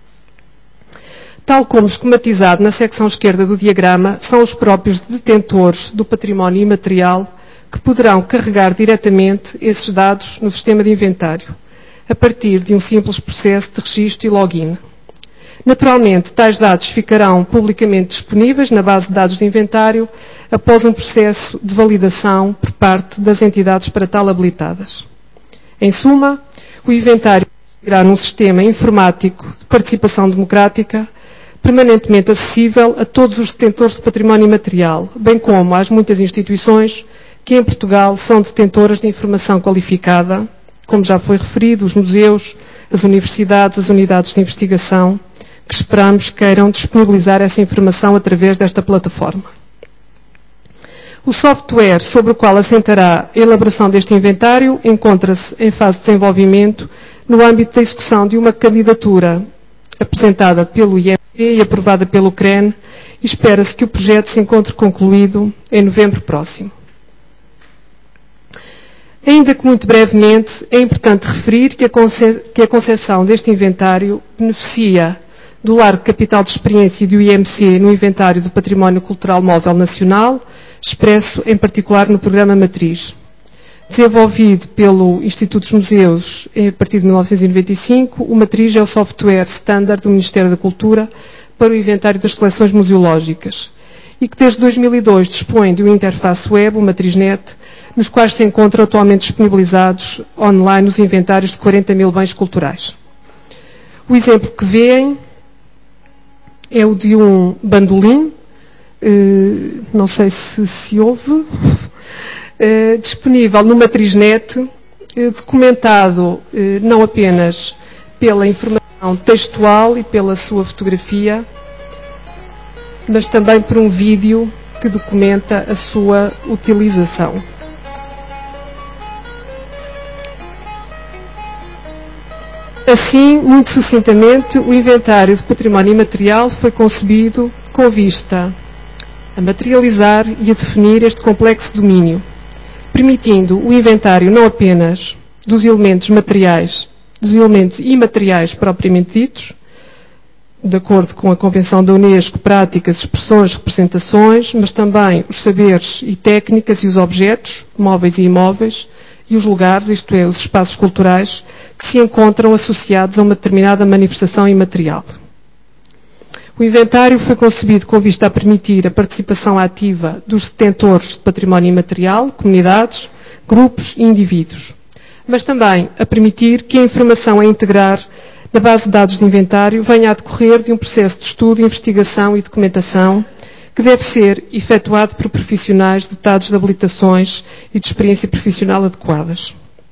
Tal como esquematizado na secção esquerda do diagrama, são os próprios detentores do património imaterial que poderão carregar diretamente esses dados no sistema de inventário, a partir de um simples processo de registro e login. Naturalmente, tais dados ficarão publicamente disponíveis na base de dados de inventário após um processo de validação por parte das entidades para tal habilitadas. Em suma, o inventário irá num sistema informático de participação democrática permanentemente acessível a todos os detentores de património imaterial, bem como às muitas instituições que em Portugal são detentoras de informação qualificada, como já foi referido, os museus, as universidades, as unidades de investigação, que esperamos queiram disponibilizar essa informação através desta plataforma. O software sobre o qual assentará a elaboração deste inventário encontra-se em fase de desenvolvimento no âmbito da execução de uma candidatura apresentada pelo IMC e aprovada pelo CREN, e espera-se que o projeto se encontre concluído em novembro próximo. Ainda que muito brevemente, é importante referir que a concepção deste inventário beneficia do largo capital de experiência do IMC no inventário do Património Cultural Móvel Nacional, expresso em particular no Programa Matriz. Desenvolvido pelo Instituto dos Museus a partir de 1995, o Matriz é o software standard do Ministério da Cultura para o inventário das coleções museológicas e que desde 2002 dispõe de uma interface web, o MatrizNet, nos quais se encontram atualmente disponibilizados online os inventários de 40 mil bens culturais. O exemplo que veem é o de um bandolim, não sei se houve, disponível no MatrizNet, documentado não apenas pela informação textual e pela sua fotografia, mas também por um vídeo que documenta a sua utilização. Assim, muito sucintamente, o inventário de património imaterial foi concebido com vista a materializar e a definir este complexo domínio, permitindo o inventário não apenas dos elementos materiais, dos elementos imateriais propriamente ditos, de acordo com a Convenção da Unesco, práticas, expressões, representações, mas também os saberes e técnicas e os objetos, móveis e imóveis, e os lugares, isto é, os espaços culturais, que se encontram associados a uma determinada manifestação imaterial. O inventário foi concebido com vista a permitir a participação ativa dos detentores de património imaterial, comunidades, grupos e indivíduos, mas também a permitir que a informação a integrar na base de dados de inventário venha a decorrer de um processo de estudo, investigação e documentação que deve ser efetuado por profissionais dotados de habilitações e de experiência profissional adequadas.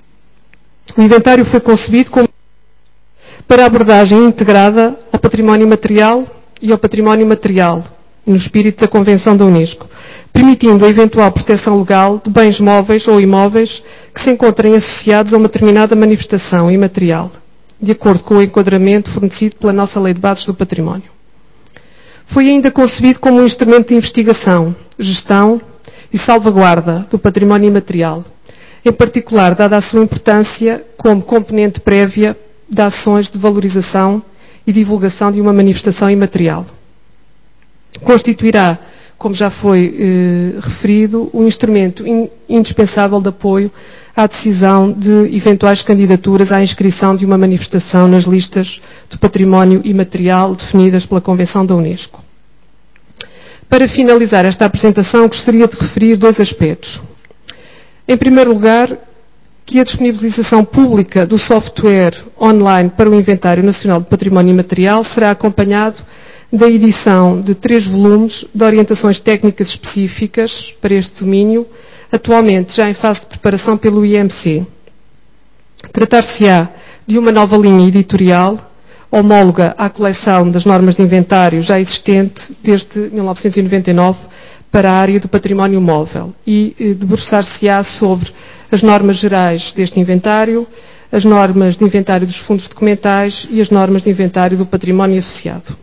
O inventário foi concebido para abordagem integrada ao património material e ao património material, no espírito da Convenção da Unesco, permitindo a eventual proteção legal de bens móveis ou imóveis que se encontrem associados a uma determinada manifestação imaterial, de acordo com o enquadramento fornecido pela nossa Lei de Bases do Património. Foi ainda concebido como um instrumento de investigação, gestão e salvaguarda do património imaterial, em particular dada a sua importância como componente prévia de ações de valorização e divulgação de uma manifestação imaterial. Constituirá, como já foi referido, um instrumento indispensável de apoio à decisão de eventuais candidaturas à inscrição de uma manifestação nas listas do património imaterial definidas pela Convenção da Unesco. Para finalizar esta apresentação, gostaria de referir dois aspectos. Em primeiro lugar, que a disponibilização pública do software online para o Inventário Nacional de Património Imaterial será acompanhado da edição de 3 volumes de orientações técnicas específicas para este domínio, atualmente já em fase de preparação pelo IMC. Tratar-se-á de uma nova linha editorial, homóloga à coleção das normas de inventário já existente desde 1999 para a área do património móvel e debruçar-se-á sobre as normas gerais deste inventário, as normas de inventário dos fundos documentais e as normas de inventário do património associado.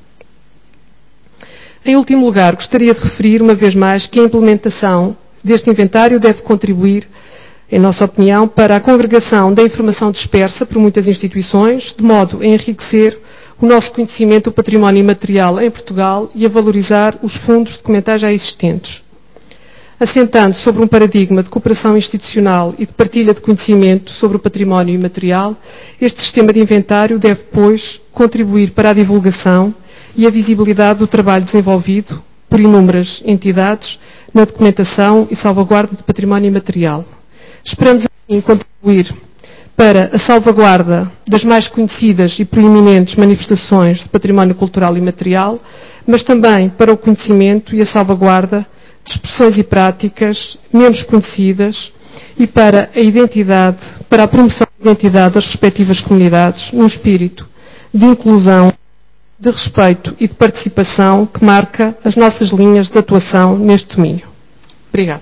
Em último lugar, gostaria de referir uma vez mais que a implementação deste inventário deve contribuir, em nossa opinião, para a congregação da informação dispersa por muitas instituições, de modo a enriquecer o nosso conhecimento do património imaterial em Portugal e a valorizar os fundos documentais já existentes. Assentando sobre um paradigma de cooperação institucional e de partilha de conhecimento sobre o património imaterial, este sistema de inventário deve, pois, contribuir para a divulgação e a visibilidade do trabalho desenvolvido por inúmeras entidades na documentação e salvaguarda do património imaterial. Esperamos, assim, contribuir para a salvaguarda das mais conhecidas e proeminentes manifestações de património cultural e material, mas também para o conhecimento e a salvaguarda de de expressões e práticas menos conhecidas e para a promoção da identidade das respectivas comunidades, num espírito de inclusão, de respeito e de participação que marca as nossas linhas de atuação neste domínio. Obrigada.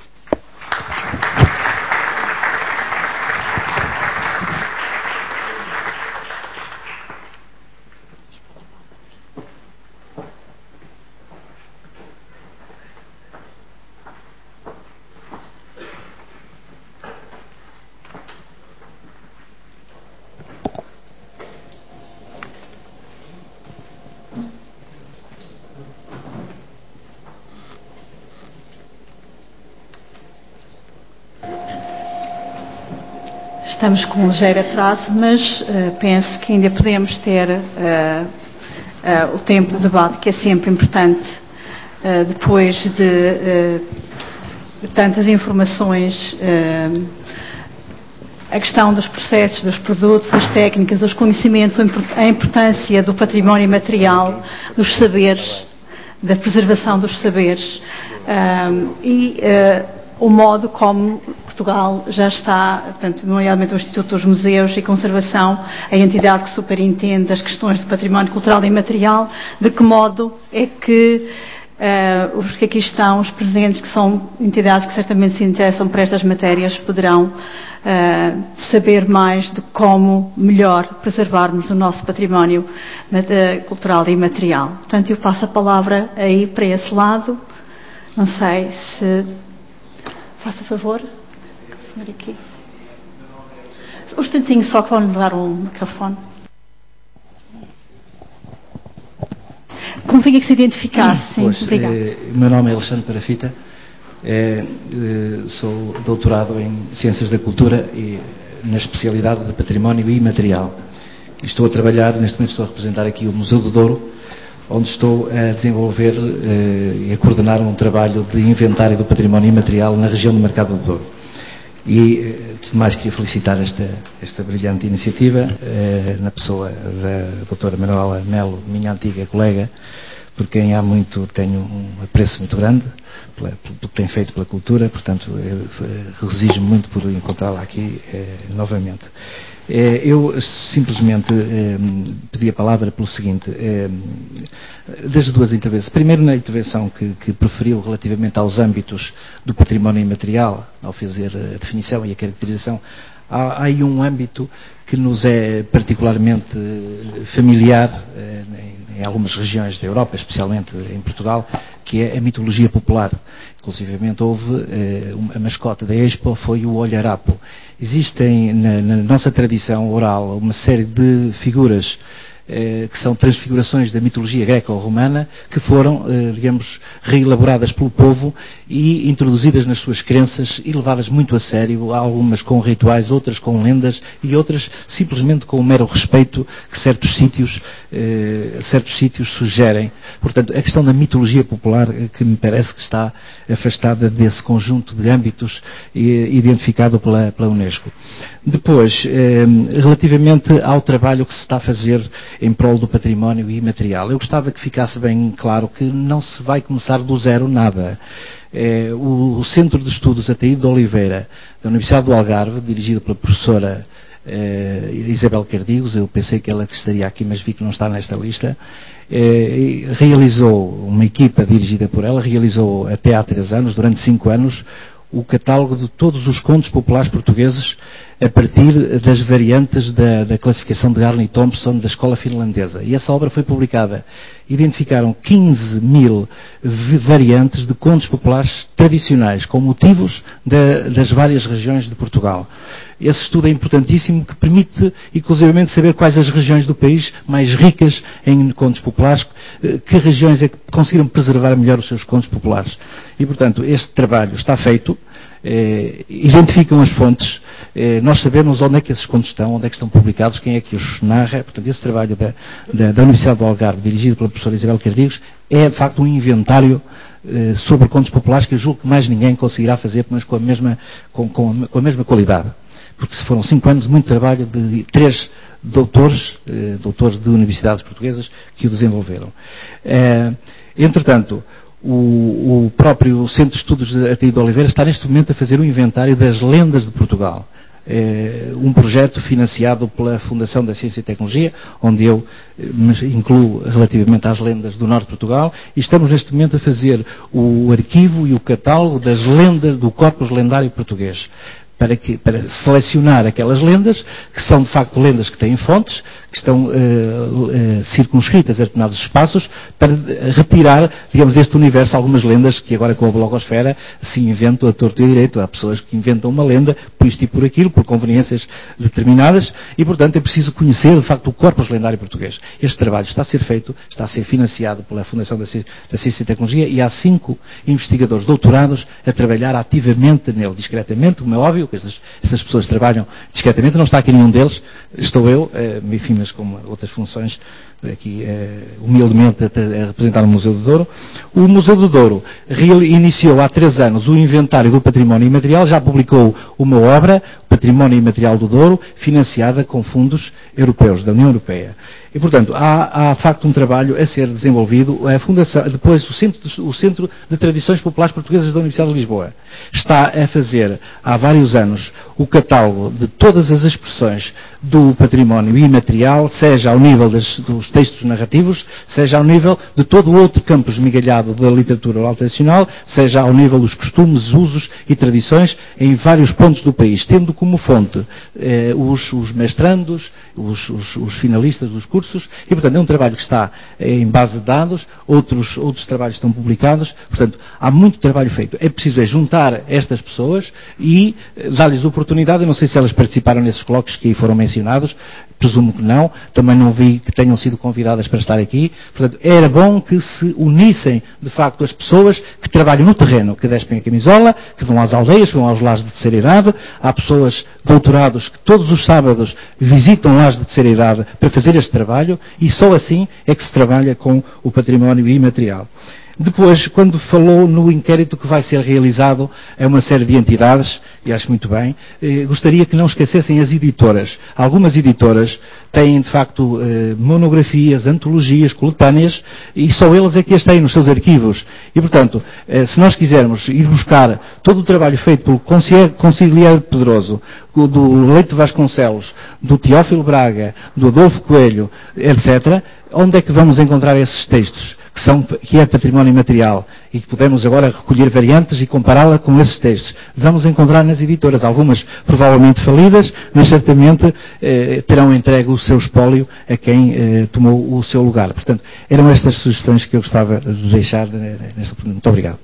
Estamos com um ligeiro atraso, mas penso que ainda podemos ter o tempo de debate, que é sempre importante, depois de tantas informações, a questão dos processos, dos produtos, das técnicas, dos conhecimentos, a importância do património material, dos saberes, da preservação dos saberes o modo como Portugal já está, portanto, nomeadamente o Instituto dos Museus e Conservação, a entidade que superintende as questões do património cultural e imaterial, de que modo é que os que aqui estão, os presentes, que são entidades que certamente se interessam por estas matérias, poderão saber mais de como melhor preservarmos o nosso património cultural e imaterial. Portanto, eu passo a palavra aí para esse lado. Não sei se... Faça favor. O senhor aqui. Um instantinho só que vão-lhe dar um microfone. Convinha que se identificasse. Sim, pois, obrigado. Meu nome é Alexandre Parafita. Sou doutorado em Ciências da Cultura e na especialidade de Património Imaterial. Estou a trabalhar, neste momento estou a representar aqui o Museu do Douro, onde estou a desenvolver e a coordenar um trabalho de inventário do património imaterial na região do Mercado do Douro. E, antes de mais, queria felicitar esta brilhante iniciativa, na pessoa da doutora Manuela Melo, minha antiga colega, por quem há muito tenho um apreço muito grande, pelo que tem feito pela cultura, portanto, regozijo-me muito por encontrá-la aqui novamente. Eu simplesmente pedi a palavra pelo seguinte, das duas intervenções. Primeiro, na intervenção que preferiu relativamente aos âmbitos do património imaterial, ao fazer a definição e a caracterização, há aí um âmbito que nos é particularmente familiar em algumas regiões da Europa, especialmente em Portugal, que é a mitologia popular. Inclusivamente houve, a mascota da Expo foi o olharapo. Existem na nossa tradição oral uma série de figuras que são transfigurações da mitologia greco-romana, que foram, digamos, reelaboradas pelo povo e introduzidas nas suas crenças e levadas muito a sério, algumas com rituais, outras com lendas e outras simplesmente com o mero respeito que certos sítios sugerem. Portanto, a questão da mitologia popular que me parece que está afastada desse conjunto de âmbitos identificado pela Unesco. Depois, relativamente ao trabalho que se está a fazer em prol do património imaterial, eu gostava que ficasse bem claro que não se vai começar do zero nada. O Centro de Estudos Ataíde de Oliveira, da Universidade do Algarve, dirigido pela professora Isabel Cardigos, eu pensei que ela estaria aqui, mas vi que não está nesta lista, realizou, uma equipa dirigida por ela, realizou até há 3 anos, durante 5 anos, o catálogo de todos os contos populares portugueses a partir das variantes da classificação de Garney Thompson da escola finlandesa. E essa obra foi publicada. Identificaram 15.000 variantes de contos populares tradicionais, com motivos das várias regiões de Portugal. Esse estudo é importantíssimo, que permite, inclusivamente, saber quais as regiões do país mais ricas em contos populares, que regiões é que conseguiram preservar melhor os seus contos populares. E, portanto, este trabalho está feito, identificam as fontes, nós sabemos onde é que esses contos estão, onde é que estão publicados, quem é que os narra. Portanto, esse trabalho da Universidade do Algarve, dirigido pela professora Isabel Cardigos, é, de facto, um inventário sobre contos populares que eu julgo que mais ninguém conseguirá fazer, mas com a mesma qualidade. Porque se foram 5 anos de muito trabalho de 3 doutores de universidades portuguesas que o desenvolveram. Entretanto, O próprio Centro de Estudos de Arteido de Oliveira está neste momento a fazer um inventário das lendas de Portugal. Um projeto financiado pela Fundação da Ciência e Tecnologia, onde eu me incluo relativamente às lendas do Norte de Portugal, e estamos neste momento a fazer o arquivo e o catálogo das lendas do corpus lendário português. Para selecionar aquelas lendas, que são de facto lendas que têm fontes, que estão circunscritas a determinados espaços, para retirar, digamos, deste universo algumas lendas que agora com a blogosfera se inventam a torto e a direito. Há pessoas que inventam uma lenda por isto e por aquilo, por conveniências determinadas, e portanto é preciso conhecer de facto o corpus lendário português. Este trabalho está a ser feito, está a ser financiado pela Fundação da Ciência e Tecnologia, e há 5 investigadores doutorados a trabalhar ativamente nele, discretamente, como é óbvio, que essas pessoas trabalham discretamente, não está aqui nenhum deles, estou eu, enfim, mas com outras funções, aqui humildemente a representar o Museu do Douro. O Museu do Douro iniciou há 3 anos o inventário do património imaterial, já publicou uma obra, Património Imaterial do Douro, financiada com fundos europeus, da União Europeia. E, portanto, há de facto um trabalho a ser desenvolvido. A Fundação, depois o Centro de Tradições Populares Portuguesas da Universidade de Lisboa está a fazer, há vários anos, o catálogo de todas as expressões do património imaterial, seja ao nível dos textos narrativos, seja ao nível de todo o outro campo esmigalhado da literatura oral tradicional, seja ao nível dos costumes, usos e tradições em vários pontos do país, tendo como fonte os mestrandos, os finalistas dos cursos, e, portanto, é um trabalho que está em base de dados, outros trabalhos estão publicados, portanto, há muito trabalho feito. É preciso juntar estas pessoas e dar-lhes oportunidade. Eu não sei se elas participaram nesses colóquios que aí foram mencionados, presumo que não, também não vi que tenham sido convidadas para estar aqui. Portanto, era bom que se unissem, de facto, as pessoas que trabalham no terreno, que despem a camisola, que vão às aldeias, que vão aos lares de terceira idade. Há pessoas, doutorados, que todos os sábados visitam lares de terceira idade para fazer este trabalho, e só assim é que se trabalha com o património imaterial. Depois, quando falou no inquérito que vai ser realizado a uma série de entidades, e acho muito bem, gostaria que não esquecessem as editoras. Algumas editoras têm, de facto, monografias, antologias, coletâneas, e só eles é que as têm nos seus arquivos. E, portanto, se nós quisermos ir buscar todo o trabalho feito pelo Conciliar Pedroso, do Leite de Vasconcelos, do Teófilo Braga, do Adolfo Coelho, etc., onde é que vamos encontrar esses textos? Que é património imaterial, e que podemos agora recolher variantes e compará-la com esses textos. Vamos encontrar nas editoras, algumas provavelmente falidas, mas certamente terão entregue o seu espólio a quem tomou o seu lugar. Portanto, eram estas sugestões que eu gostava de deixar nesta oportunidade. Muito obrigado.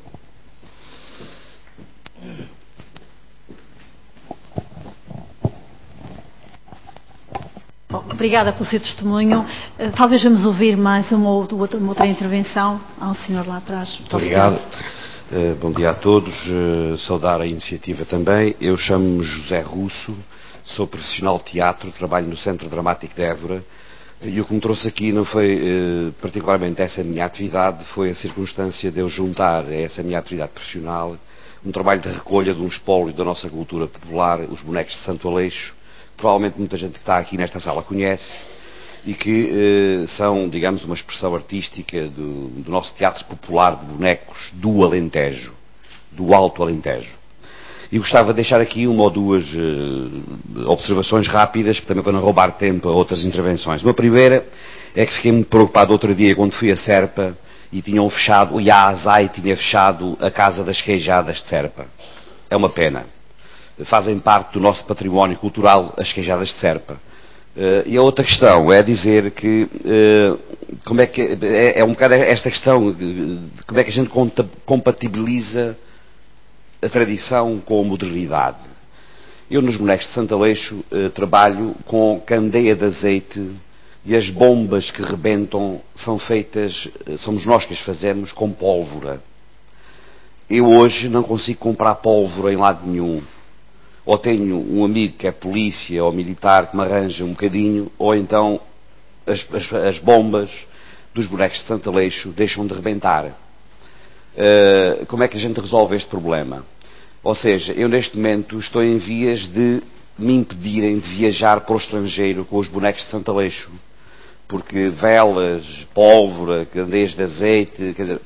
Obrigada pelo seu testemunho. Talvez vamos ouvir mais uma outra intervenção. Há um senhor lá atrás. Muito obrigado. Bom dia a todos. Saudar a iniciativa também. Eu chamo-me José Russo, sou profissional de teatro, trabalho no Centro Dramático de Évora, e o que me trouxe aqui não foi particularmente essa minha atividade, foi a circunstância de eu juntar a essa minha atividade profissional um trabalho de recolha de um espólio da nossa cultura popular, os bonecos de Santo Aleixo. Provavelmente muita gente que está aqui nesta sala conhece, e que são, digamos, uma expressão artística do nosso teatro popular de bonecos do Alentejo, do Alto Alentejo. E gostava de deixar aqui uma ou duas observações rápidas, também para não roubar tempo a outras intervenções. Uma primeira é que fiquei muito preocupado outro dia quando fui a Serpa e tinham fechado, o IASAI tinha fechado a Casa das Queijadas de Serpa. É uma pena. Fazem parte do nosso património cultural as queijadas de Serpa. E a outra questão é dizer que como é que é um bocado esta questão de como é que a gente compatibiliza a tradição com a modernidade. Eu nos bonecos de Santo Aleixo trabalho com candeia de azeite, e as bombas que rebentam são feitas, somos nós que as fazemos com pólvora. Eu hoje não consigo comprar pólvora em lado nenhum. Ou tenho um amigo que é polícia ou militar que me arranja um bocadinho, ou então as bombas dos bonecos de Santo Aleixo deixam de rebentar. Como é que a gente resolve este problema? Ou seja, eu neste momento estou em vias de me impedirem de viajar para o estrangeiro com os bonecos de Santo Aleixo, porque velas, pólvora, candeias de azeite, quer dizer,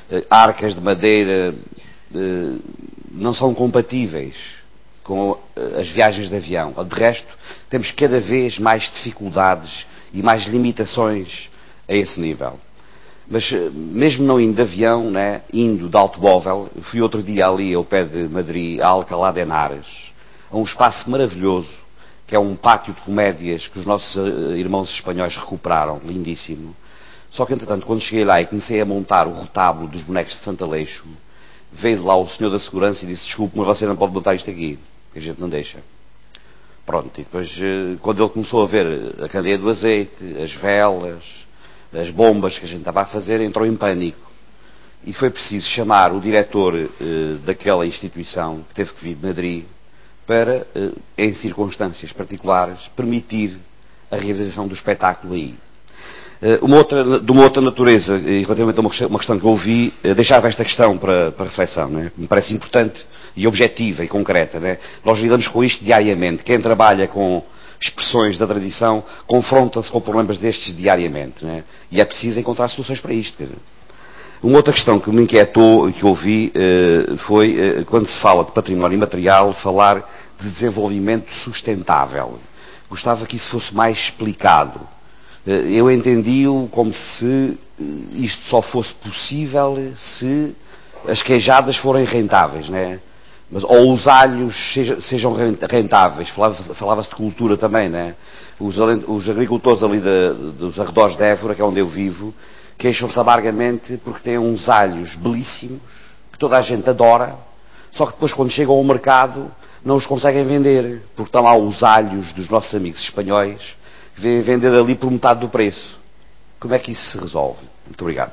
arcas de madeira, não são compatíveis com as viagens de avião. De resto, temos cada vez mais dificuldades e mais limitações a esse nível. Mas mesmo não indo de avião, né, indo de automóvel, fui outro dia ali ao pé de Madrid, a Alcalá de Henares, a um espaço maravilhoso, que é um pátio de comédias que os nossos irmãos espanhóis recuperaram, lindíssimo. Só que, entretanto, quando cheguei lá e comecei a montar o retábulo dos bonecos de Santo Aleixo, veio de lá o senhor da segurança e disse: desculpe, mas você não pode montar isto aqui, que a gente não deixa. Pronto, e depois, quando ele começou a ver a candeia do azeite, as velas, as bombas que a gente estava a fazer, entrou em pânico. E foi preciso chamar o diretor daquela instituição, que teve que vir de Madrid, para, em circunstâncias particulares, permitir a realização do espetáculo aí. De uma outra natureza, e relativamente a uma questão que eu ouvi, deixava esta questão para reflexão, né? Me parece importante e objetiva e concreta. Né? Nós lidamos com isto diariamente. Quem trabalha com expressões da tradição confronta-se com problemas destes diariamente. Né? E é preciso encontrar soluções para isto. Quer dizer. Uma outra questão que me inquietou e que ouvi foi, quando se fala de património imaterial, falar de desenvolvimento sustentável. Gostava que isso fosse mais explicado. Eu entendi-o como se isto só fosse possível se as queijadas forem rentáveis, né? Mas, ou os alhos sejam rentáveis. Falava-se de cultura também, né? Os agricultores ali dos arredores de Évora, que é onde eu vivo, queixam-se amargamente porque têm uns alhos belíssimos, que toda a gente adora, só que depois quando chegam ao mercado não os conseguem vender, porque estão lá os alhos dos nossos amigos espanhóis, que vêm vender ali por metade do preço. Como é que isso se resolve? Muito obrigado.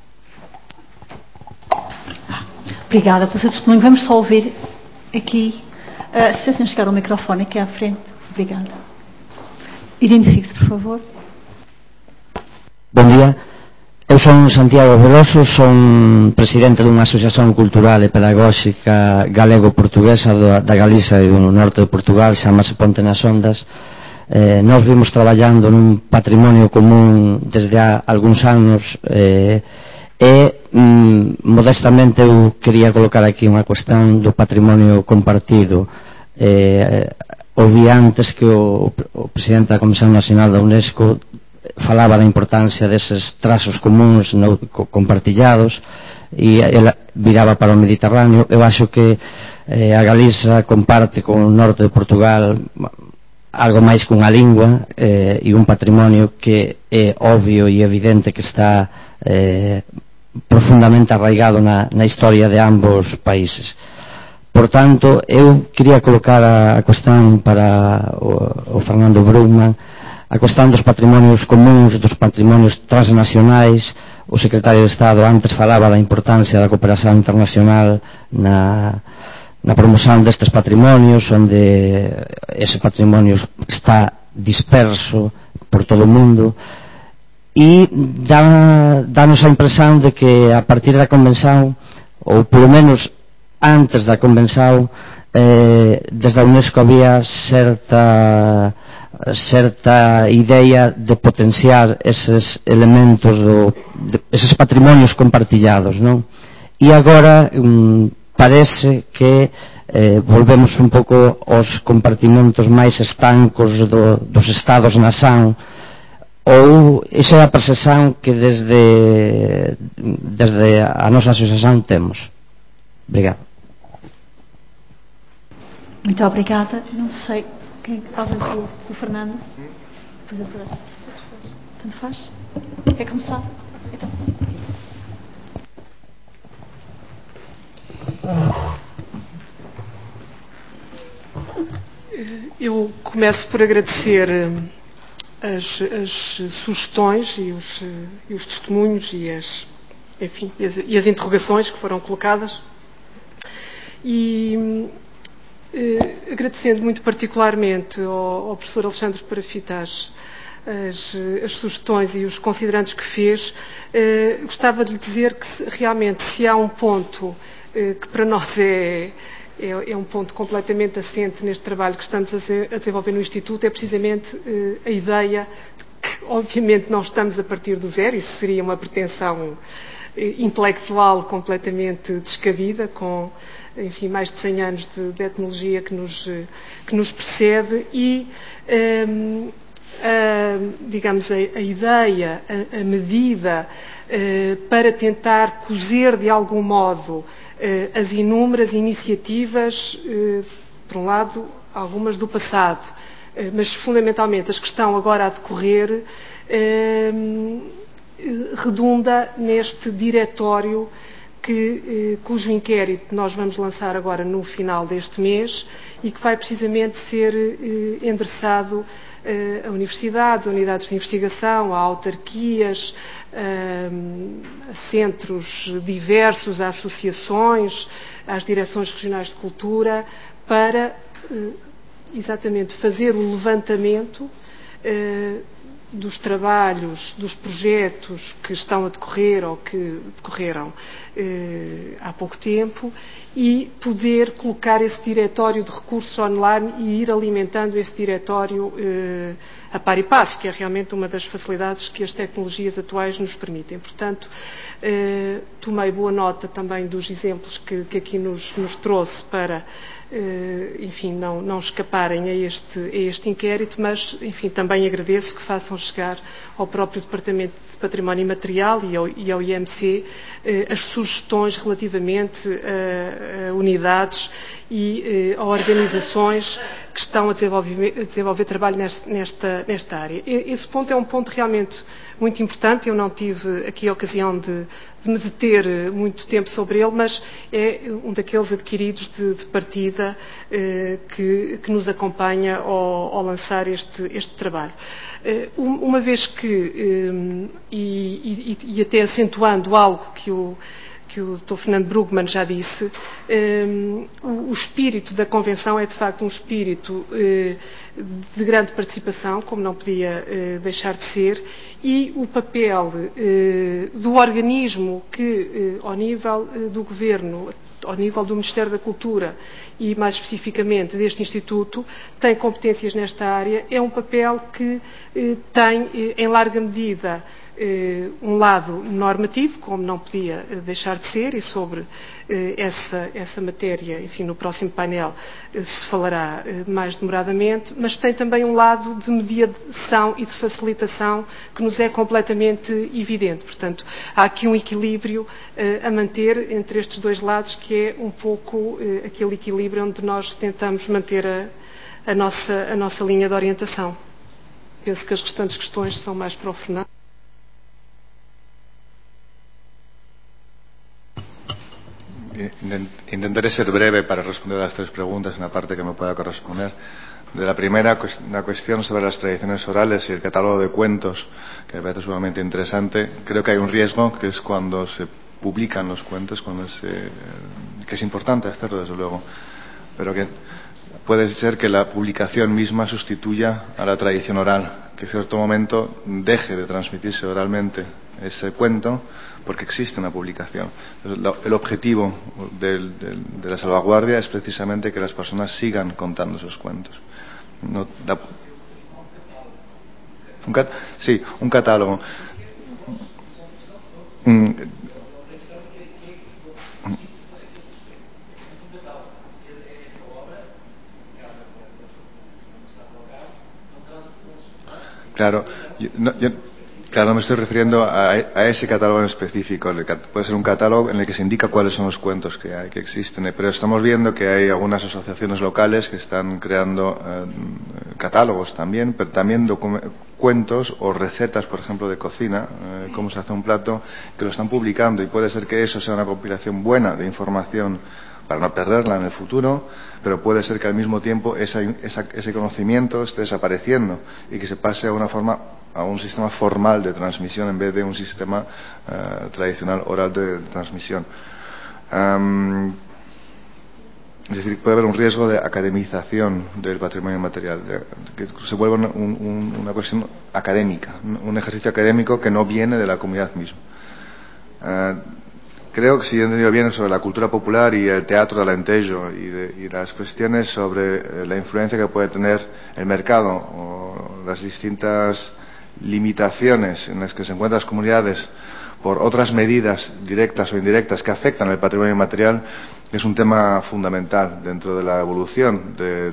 Obrigada pelo seu testemunho. Vamos só ouvir aqui, se assim chegar ao microfone aqui à frente. Obrigada. Identifique-se, por favor. Bom dia. Eu son Santiago Veloso, son presidente dunha asociación cultural e pedagóxica galego-portuguesa da Galiza e do norte de Portugal, chamase Ponte nas Ondas. Nós vimos traballando nun patrimonio común desde há algúns anos modestamente eu quería colocar aquí unha cuestión do patrimonio compartido. Ouvi antes que o presidente da Comisión Nacional da UNESCO falaba da importancia deses trazos comuns compartillados e ela viraba para o Mediterráneo. Eu acho que a Galiza comparte con o norte de Portugal algo máis que unha lingua e un patrimonio que é obvio e evidente que está profundamente arraigado na historia de ambos países. Por tanto, eu quería colocar a cuestión para o Fernando Brugman, a cuestión dos patrimonios comuns, dos patrimonios transnacionais. O secretario de Estado antes falaba da importancia da cooperación internacional na promoción destes patrimonios, onde ese patrimonio está disperso por todo o mundo, e danos a impresión de que a partir da convención, ou polo menos antes da convención, desde a UNESCO había certa idea de potenciar eses elementos, eses patrimonios compartillados, non? E agora parece que volvemos un pouco aos compartimentos máis estancos dos estados-nación, ou esa é a percepción que desde a nosa asociación temos. Obrigado. Muito obrigada. Não sei quem talvez do Fernando. Tanto faz? Quer começar? Então. Eu começo por agradecer as sugestões e os testemunhos e as interrogações que foram colocadas, e agradecendo muito particularmente ao professor Alexandre Parafitas as sugestões e os considerandos que fez. Gostava de lhe dizer que realmente, se há um ponto que para nós é um ponto completamente assente neste trabalho que estamos a desenvolver no Instituto, é precisamente a ideia de que, obviamente, não estamos a partir do zero. Isso seria uma pretensão intelectual completamente descabida, com, enfim, mais de 100 anos de etnologia que nos precede e, digamos, a ideia, a medida para tentar cozer de algum modo as inúmeras iniciativas, por um lado, algumas do passado, mas fundamentalmente as que estão agora a decorrer, redunda neste diretório cujo inquérito nós vamos lançar agora no final deste mês e que vai precisamente ser endereçado a universidades, a unidades de investigação, a autarquias, a centros diversos, a associações, às direções regionais de cultura, para exatamente fazer o levantamento dos trabalhos, dos projetos que estão a decorrer ou que decorreram há pouco tempo e poder colocar esse diretório de recursos online e ir alimentando esse diretório a par e passo, que é realmente uma das facilidades que as tecnologias atuais nos permitem. Portanto, tomei boa nota também dos exemplos que aqui nos trouxe para enfim, não escaparem a este inquérito, mas, enfim, também agradeço que façam chegar ao próprio Departamento de Património Imaterial e ao IMC as sugestões relativamente a unidades e a organizações que estão a desenvolver trabalho nesta área. Esse ponto é um ponto realmente muito importante. Eu não tive aqui a ocasião de me deter muito tempo sobre ele, mas é um daqueles adquiridos de partida que nos acompanha ao lançar este trabalho. Uma vez que, e até acentuando algo que o Dr. Fernando Brugmann já disse, o espírito da Convenção é de facto um espírito de grande participação, como não podia deixar de ser, e o papel do organismo que, ao nível do Governo, ao nível do Ministério da Cultura e mais especificamente deste Instituto, tem competências nesta área, é um papel que tem, em larga medida, um lado normativo, como não podia deixar de ser, e sobre essa matéria, enfim, no próximo painel se falará mais demoradamente, mas tem também um lado de mediação e de facilitação que nos é completamente evidente. Portanto, há aqui um equilíbrio a manter entre estes dois lados, que é um pouco aquele equilíbrio onde nós tentamos manter a nossa linha de orientação. Penso que as restantes questões são mais para o Fernando. Intentaré ser breve para responder a las tres preguntas en la parte que me pueda corresponder. De la primera, la cuestión sobre las tradiciones orales y el catálogo de cuentos, que me parece sumamente interesante. Creo que hay un riesgo, que es cuando se publican los cuentos, que es importante hacerlo, desde luego, pero que puede ser que la publicación misma sustituya a la tradición oral, que en cierto momento deje de transmitirse oralmente ese cuento porque existe una publicación. El objetivo de la salvaguardia es precisamente que las personas sigan contando esos cuentos. Sí, un catálogo. Claro, no me estoy refiriendo a ese catálogo en específico. Puede ser un catálogo en el que se indica cuáles son los cuentos que existen, pero estamos viendo que hay algunas asociaciones locales que están creando catálogos también, pero también cuentos o recetas, por ejemplo, de cocina, cómo se hace un plato, que lo están publicando, y puede ser que eso sea una compilación buena de información para no perderla en el futuro, pero puede ser que al mismo tiempo ese conocimiento esté desapareciendo y que se pase a un sistema formal de transmisión en vez de un sistema tradicional oral de transmisión. Es decir, puede haber un riesgo de academización del patrimonio material, que se vuelva una cuestión académica, un ejercicio académico que no viene de la comunidad misma. Creo que si he entendido bien sobre la cultura popular y el teatro de Alentejo y las cuestiones sobre la influencia que puede tener el mercado o las distintas limitaciones en las que se encuentran las comunidades por otras medidas directas o indirectas que afectan el patrimonio inmaterial es un tema fundamental dentro de la evolución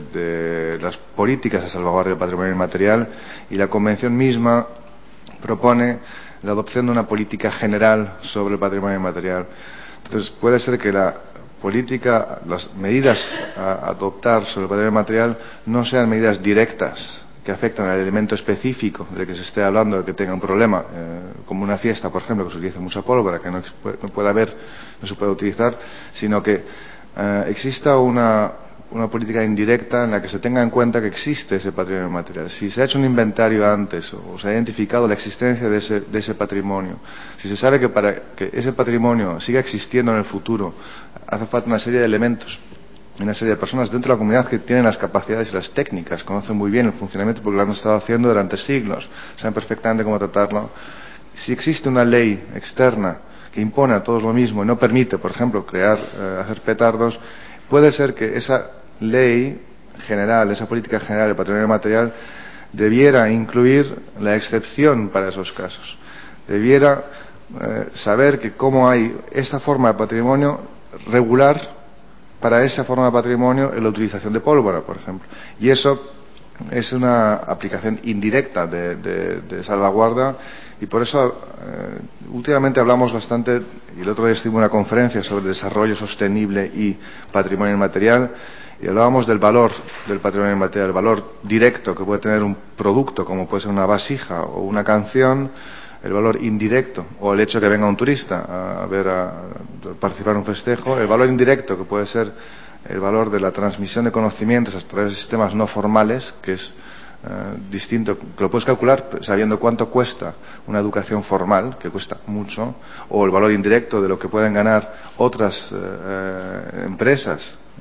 de las políticas de salvaguardia del patrimonio inmaterial, y la Convención misma propone la adopción de una política general sobre el patrimonio inmaterial. Entonces, puede ser que la política, las medidas a adoptar sobre el patrimonio inmaterial no sean medidas directas que afectan al elemento específico del que se esté hablando, de que tenga un problema, como una fiesta, por ejemplo, que se utiliza mucha pólvora, que no puede haber, no se puede utilizar, sino que exista una política indirecta en la que se tenga en cuenta que existe ese patrimonio inmaterial. Si se ha hecho un inventario antes o se ha identificado la existencia de ese patrimonio, si se sabe que para que ese patrimonio siga existiendo en el futuro hace falta una serie de elementos, una serie de personas dentro de la comunidad que tienen las capacidades y las técnicas, conocen muy bien el funcionamiento porque lo han estado haciendo durante siglos, saben perfectamente cómo tratarlo. Si existe una ley externa que impone a todos lo mismo y no permite, por ejemplo, hacer petardos, puede ser que esa ley general, esa política general del patrimonio material debiera incluir la excepción para esos casos. Debiera saber que como hay esta forma de patrimonio, regular para esa forma de patrimonio en la utilización de pólvora, por ejemplo. Y eso es una aplicación indirecta de salvaguarda, y por eso últimamente hablamos bastante, y el otro día estuve en una conferencia sobre desarrollo sostenible y patrimonio inmaterial, y hablábamos del valor del patrimonio inmaterial, el valor directo que puede tener un producto, como puede ser una vasija o una canción, el valor indirecto, o el hecho de que venga un turista a participar en un festejo, el valor indirecto que puede ser el valor de la transmisión de conocimientos a través de sistemas no formales, que es distinto, que lo puedes calcular sabiendo cuánto cuesta una educación formal, que cuesta mucho, o el valor indirecto de lo que pueden ganar otras empresas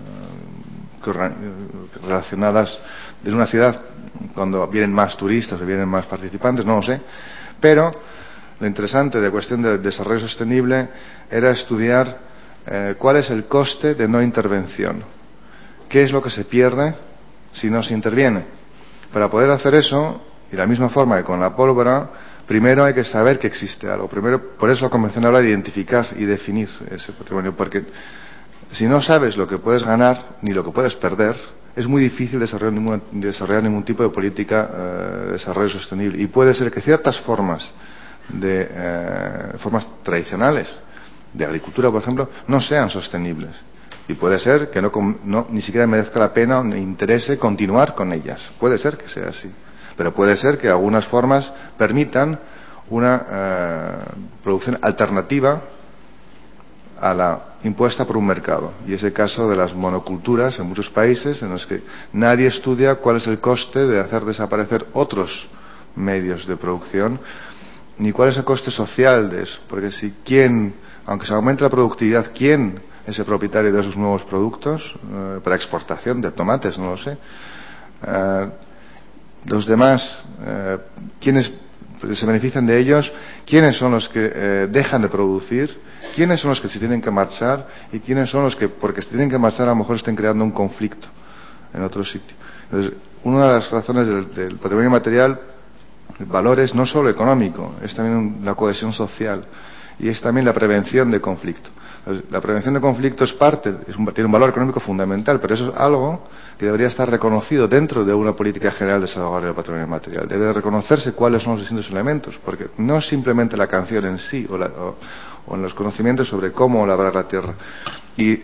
relacionadas en una ciudad cuando vienen más turistas o vienen más participantes, no lo sé, pero lo interesante de cuestión de desarrollo sostenible era estudiar cuál es el coste de no intervención, qué es lo que se pierde si no se interviene. Para poder hacer eso, y de la misma forma que con la pólvora, primero hay que saber que existe algo. Primero, por eso la Convención habla de identificar y definir ese patrimonio, porque si no sabes lo que puedes ganar ni lo que puedes perder, es muy difícil desarrollar ningún tipo de política de desarrollo sostenible. Y puede ser que ciertas formas tradicionales de agricultura, por ejemplo, no sean sostenibles. Y puede ser que ni siquiera merezca la pena o interese continuar con ellas. Puede ser que sea así. Pero puede ser que algunas formas permitan una producción alternativa a la impuesta por un mercado. Y es el caso de las monoculturas en muchos países en los que nadie estudia cuál es el coste de hacer desaparecer otros medios de producción, ni cuál es el coste social de eso. Porque aunque se aumente la productividad, ¿quién es el propietario de esos nuevos productos para exportación de tomates? No lo sé. Los demás, ¿quiénes se benefician de ellos? ¿Quiénes son los que dejan de producir? ¿Quiénes son los que se tienen que marchar? ¿Y quiénes son los que, porque se tienen que marchar, a lo mejor estén creando un conflicto en otro sitio? Entonces, una de las razones del patrimonio material, el valor es no solo económico, es también la cohesión social y es también la prevención de conflicto. Entonces, la prevención de conflicto tiene un valor económico fundamental, pero eso es algo que debería estar reconocido dentro de una política general de salvaguardia del patrimonio material. Debe reconocerse cuáles son los distintos elementos, porque no es simplemente la canción en sí o en los conocimientos sobre cómo labrar la tierra. Y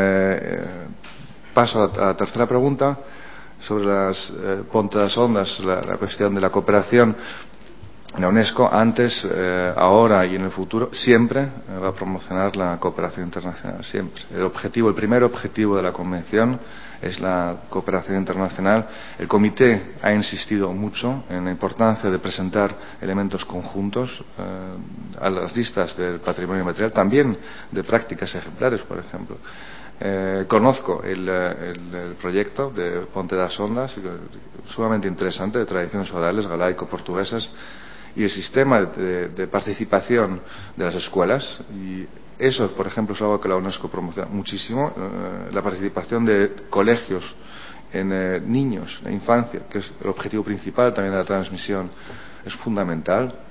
paso a la tercera pregunta sobre las Ponte das Ondas, la cuestión de la cooperación. La UNESCO, antes, ahora y en el futuro, siempre va a promocionar la cooperación internacional, siempre. El primer objetivo de la Convención es la cooperación internacional. El Comité ha insistido mucho en la importancia de presentar elementos conjuntos a las listas del patrimonio material, también de prácticas ejemplares, por ejemplo. Conozco el proyecto de Ponte das Ondas, sumamente interesante, de tradiciones orales galaico-portuguesas, y el sistema de participación de las escuelas. Y eso, por ejemplo, es algo que la UNESCO promociona muchísimo, la participación de colegios en niños, en infancia, que es el objetivo principal también de la transmisión, es fundamental.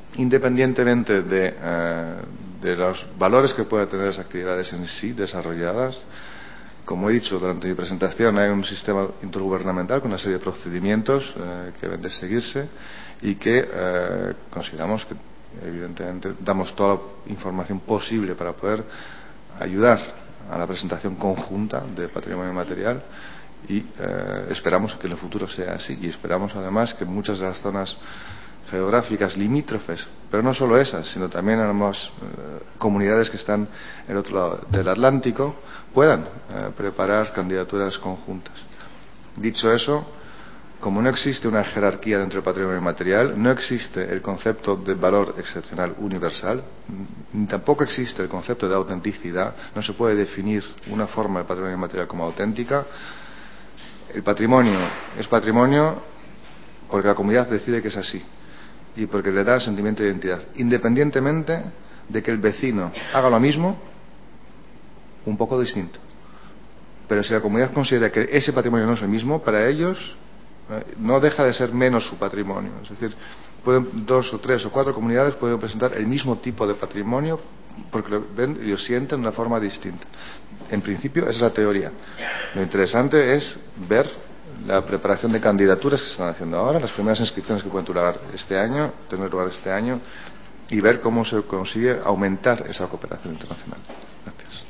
independientemente de los valores que puedan tener las actividades en sí desarrolladas, como he dicho durante mi presentación, hay un sistema intergubernamental con una serie de procedimientos que deben de seguirse y que consideramos que, evidentemente, damos toda la información posible para poder ayudar a la presentación conjunta de patrimonio material y esperamos que en el futuro sea así, y esperamos además que muchas de las zonas geográficas limítrofes, pero no solo esas, sino también además comunidades que están en el otro lado del Atlántico puedan preparar candidaturas conjuntas. Dicho eso, como no existe una jerarquía dentro del patrimonio material, no existe el concepto de valor excepcional universal, ni tampoco existe el concepto de autenticidad, no se puede definir una forma de patrimonio material como auténtica. El patrimonio es patrimonio porque la comunidad decide que es así y porque le da sentimiento de identidad, independientemente de que el vecino haga lo mismo, un poco distinto. Pero si la comunidad considera que ese patrimonio no es el mismo, para ellos no deja de ser menos su patrimonio. Es decir, pueden 2 o 3 o 4 comunidades pueden presentar el mismo tipo de patrimonio porque lo ven y lo sienten de una forma distinta. En principio, esa es la teoría. Lo interesante es ver la preparación de candidaturas que se están haciendo ahora, las primeras inscripciones que pueden tener lugar este año, y ver cómo se consigue aumentar esa cooperación internacional. Gracias.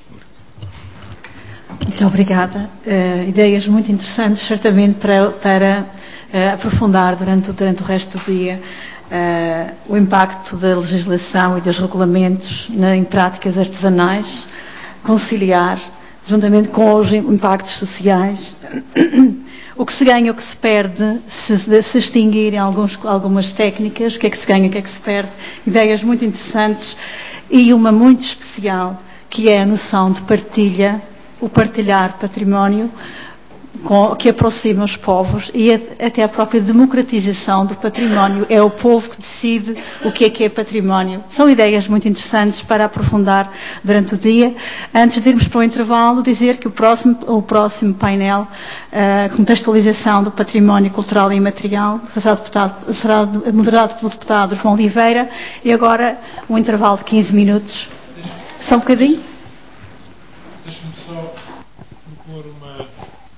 Muito obrigada. Ideias muito interessantes, certamente para aprofundar durante o resto do dia o impacto da legislação e dos regulamentos em práticas artesanais, conciliar, juntamente com os impactos sociais, o que se ganha, o que se perde, se extinguirem algumas técnicas, o que é que se ganha, o que é que se perde. Ideias muito interessantes e uma muito especial, que é a noção de partilha, o partilhar património, que aproxima os povos e até a própria democratização do património. É o povo que decide o que é património. São ideias muito interessantes para aprofundar durante o dia. Antes de irmos para o intervalo, dizer que o próximo painel, contextualização do património cultural e imaterial, será moderado pelo deputado João Oliveira, e agora um intervalo de 15 minutos. Só um bocadinho? Deixa-me só propor uma...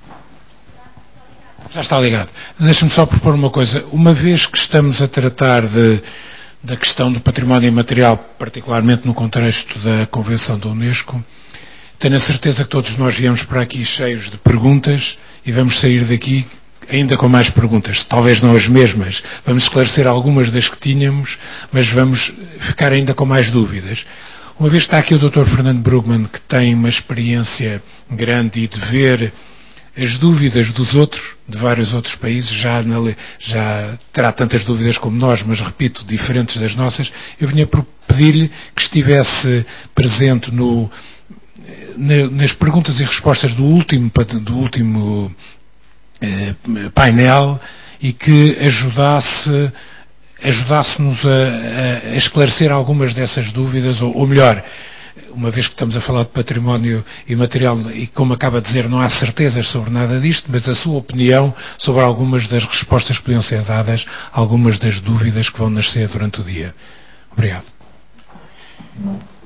Já está ligado. Deixa-me só propor uma coisa. Uma vez que estamos a tratar da questão do património imaterial, particularmente no contexto da Convenção da Unesco, tenho a certeza que todos nós viemos para aqui cheios de perguntas e vamos sair daqui ainda com mais perguntas. Talvez não as mesmas. Vamos esclarecer algumas das que tínhamos, mas vamos ficar ainda com mais dúvidas. Uma vez está aqui o Dr. Fernando Brugmann, que tem uma experiência grande e de ver as dúvidas dos outros, de vários outros países, já terá tantas dúvidas como nós, mas repito, diferentes das nossas. Eu vinha pedir-lhe que estivesse presente nas perguntas e respostas do último painel e que ajudasse-nos a esclarecer algumas dessas dúvidas, ou melhor, uma vez que estamos a falar de património imaterial e, como acaba de dizer, não há certezas sobre nada disto, mas a sua opinião sobre algumas das respostas que podiam ser dadas, algumas das dúvidas que vão nascer durante o dia. Obrigado.